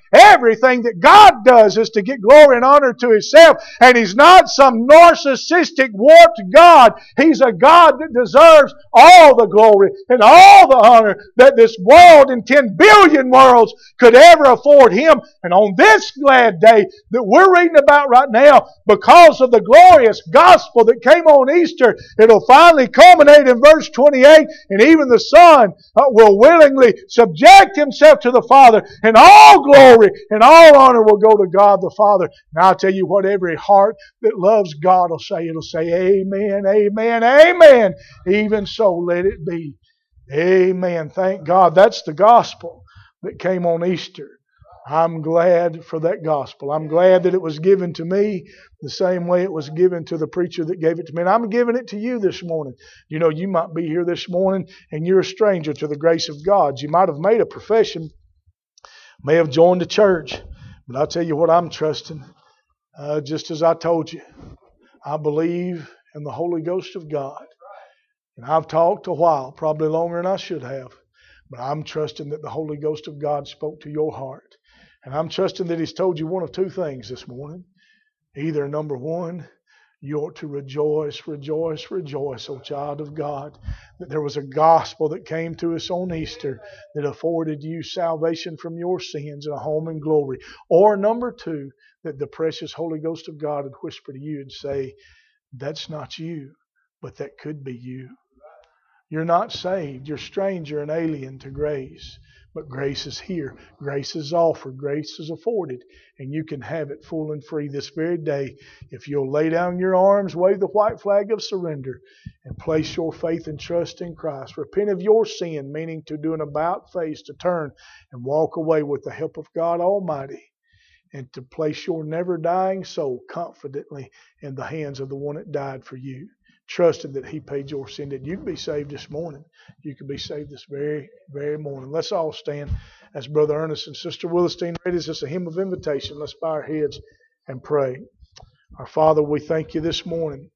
Everything that God does is to get glory and honor to Himself. And He's not some narcissistic, warped God. He's a God that deserves all the glory and all the honor that this world and ten billion worlds could ever afford Him. And on this glad day that we're reading about right now, because of the glorious gospel that came on Easter, it'll finally culminate in verse twenty-eight, and even the Son uh, will willingly subject Himself to the Father, and all glory and all honor will go to God the Father. And I'll tell you what, every heart that loves God will say, it'll say, amen, amen, amen. Even so, let it be. Amen. Thank God. That's the gospel that came on Easter. I'm glad for that gospel. I'm glad that it was given to me the same way it was given to the preacher that gave it to me. And I'm giving it to you this morning. You know, you might be here this morning and you're a stranger to the grace of God. You might have made a profession, may have joined a church, but I'll tell you what I'm trusting. Uh, just as I told you, I believe in the Holy Ghost of God. And I've talked a while, probably longer than I should have, but I'm trusting that the Holy Ghost of God spoke to your heart. And I'm trusting that He's told you one of two things this morning. Either, number one, you ought to rejoice, rejoice, rejoice, O child of God, that there was a gospel that came to us on Easter that afforded you salvation from your sins and a home in glory. Or number two, that the precious Holy Ghost of God would whisper to you and say, that's not you, but that could be you. You're not saved. You're stranger and alien to grace. But grace is here. Grace is offered. Grace is afforded. And you can have it full and free this very day if you'll lay down your arms, wave the white flag of surrender, and place your faith and trust in Christ. Repent of your sin, meaning to do an about face, to turn and walk away with the help of God Almighty, and to place your never dying soul confidently in the hands of the one that died for you, trusting that He paid your sin debt. You can be saved this morning. You can be saved this very, very morning. Let's all stand as Brother Ernest and Sister Willisteen raises us a hymn of invitation. Let's bow our heads and pray. Our Father, we thank You this morning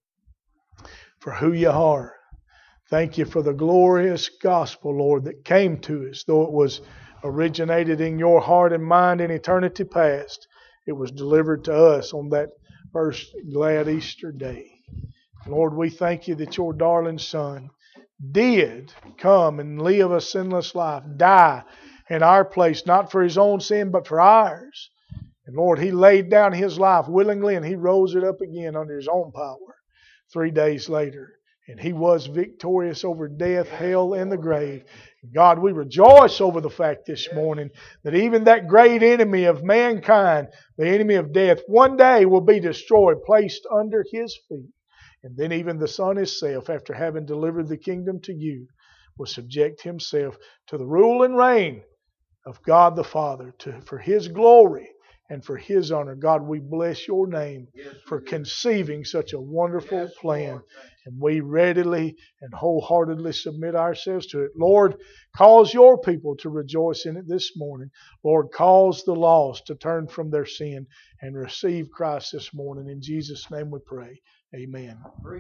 for who You are. Thank You for the glorious gospel, Lord, that came to us. Though it was originated in Your heart and mind in eternity past, it was delivered to us on that first glad Easter day. Lord, we thank You that Your darling Son did come and live a sinless life, die in our place, not for His own sin, but for ours. And Lord, He laid down His life willingly and He rose it up again under His own power three days later. And He was victorious over death, hell, and the grave. God, we rejoice over the fact this morning that even that great enemy of mankind, the enemy of death, one day will be destroyed, placed under His feet. And then even the Son Himself, after having delivered the kingdom to You, will subject Himself to the rule and reign of God the Father to, for His glory and for His honor. God, we bless Your name for conceiving such a wonderful plan. And we readily and wholeheartedly submit ourselves to it. Lord, cause Your people to rejoice in it this morning. Lord, cause the lost to turn from their sin and receive Christ this morning. In Jesus' name we pray. Amen.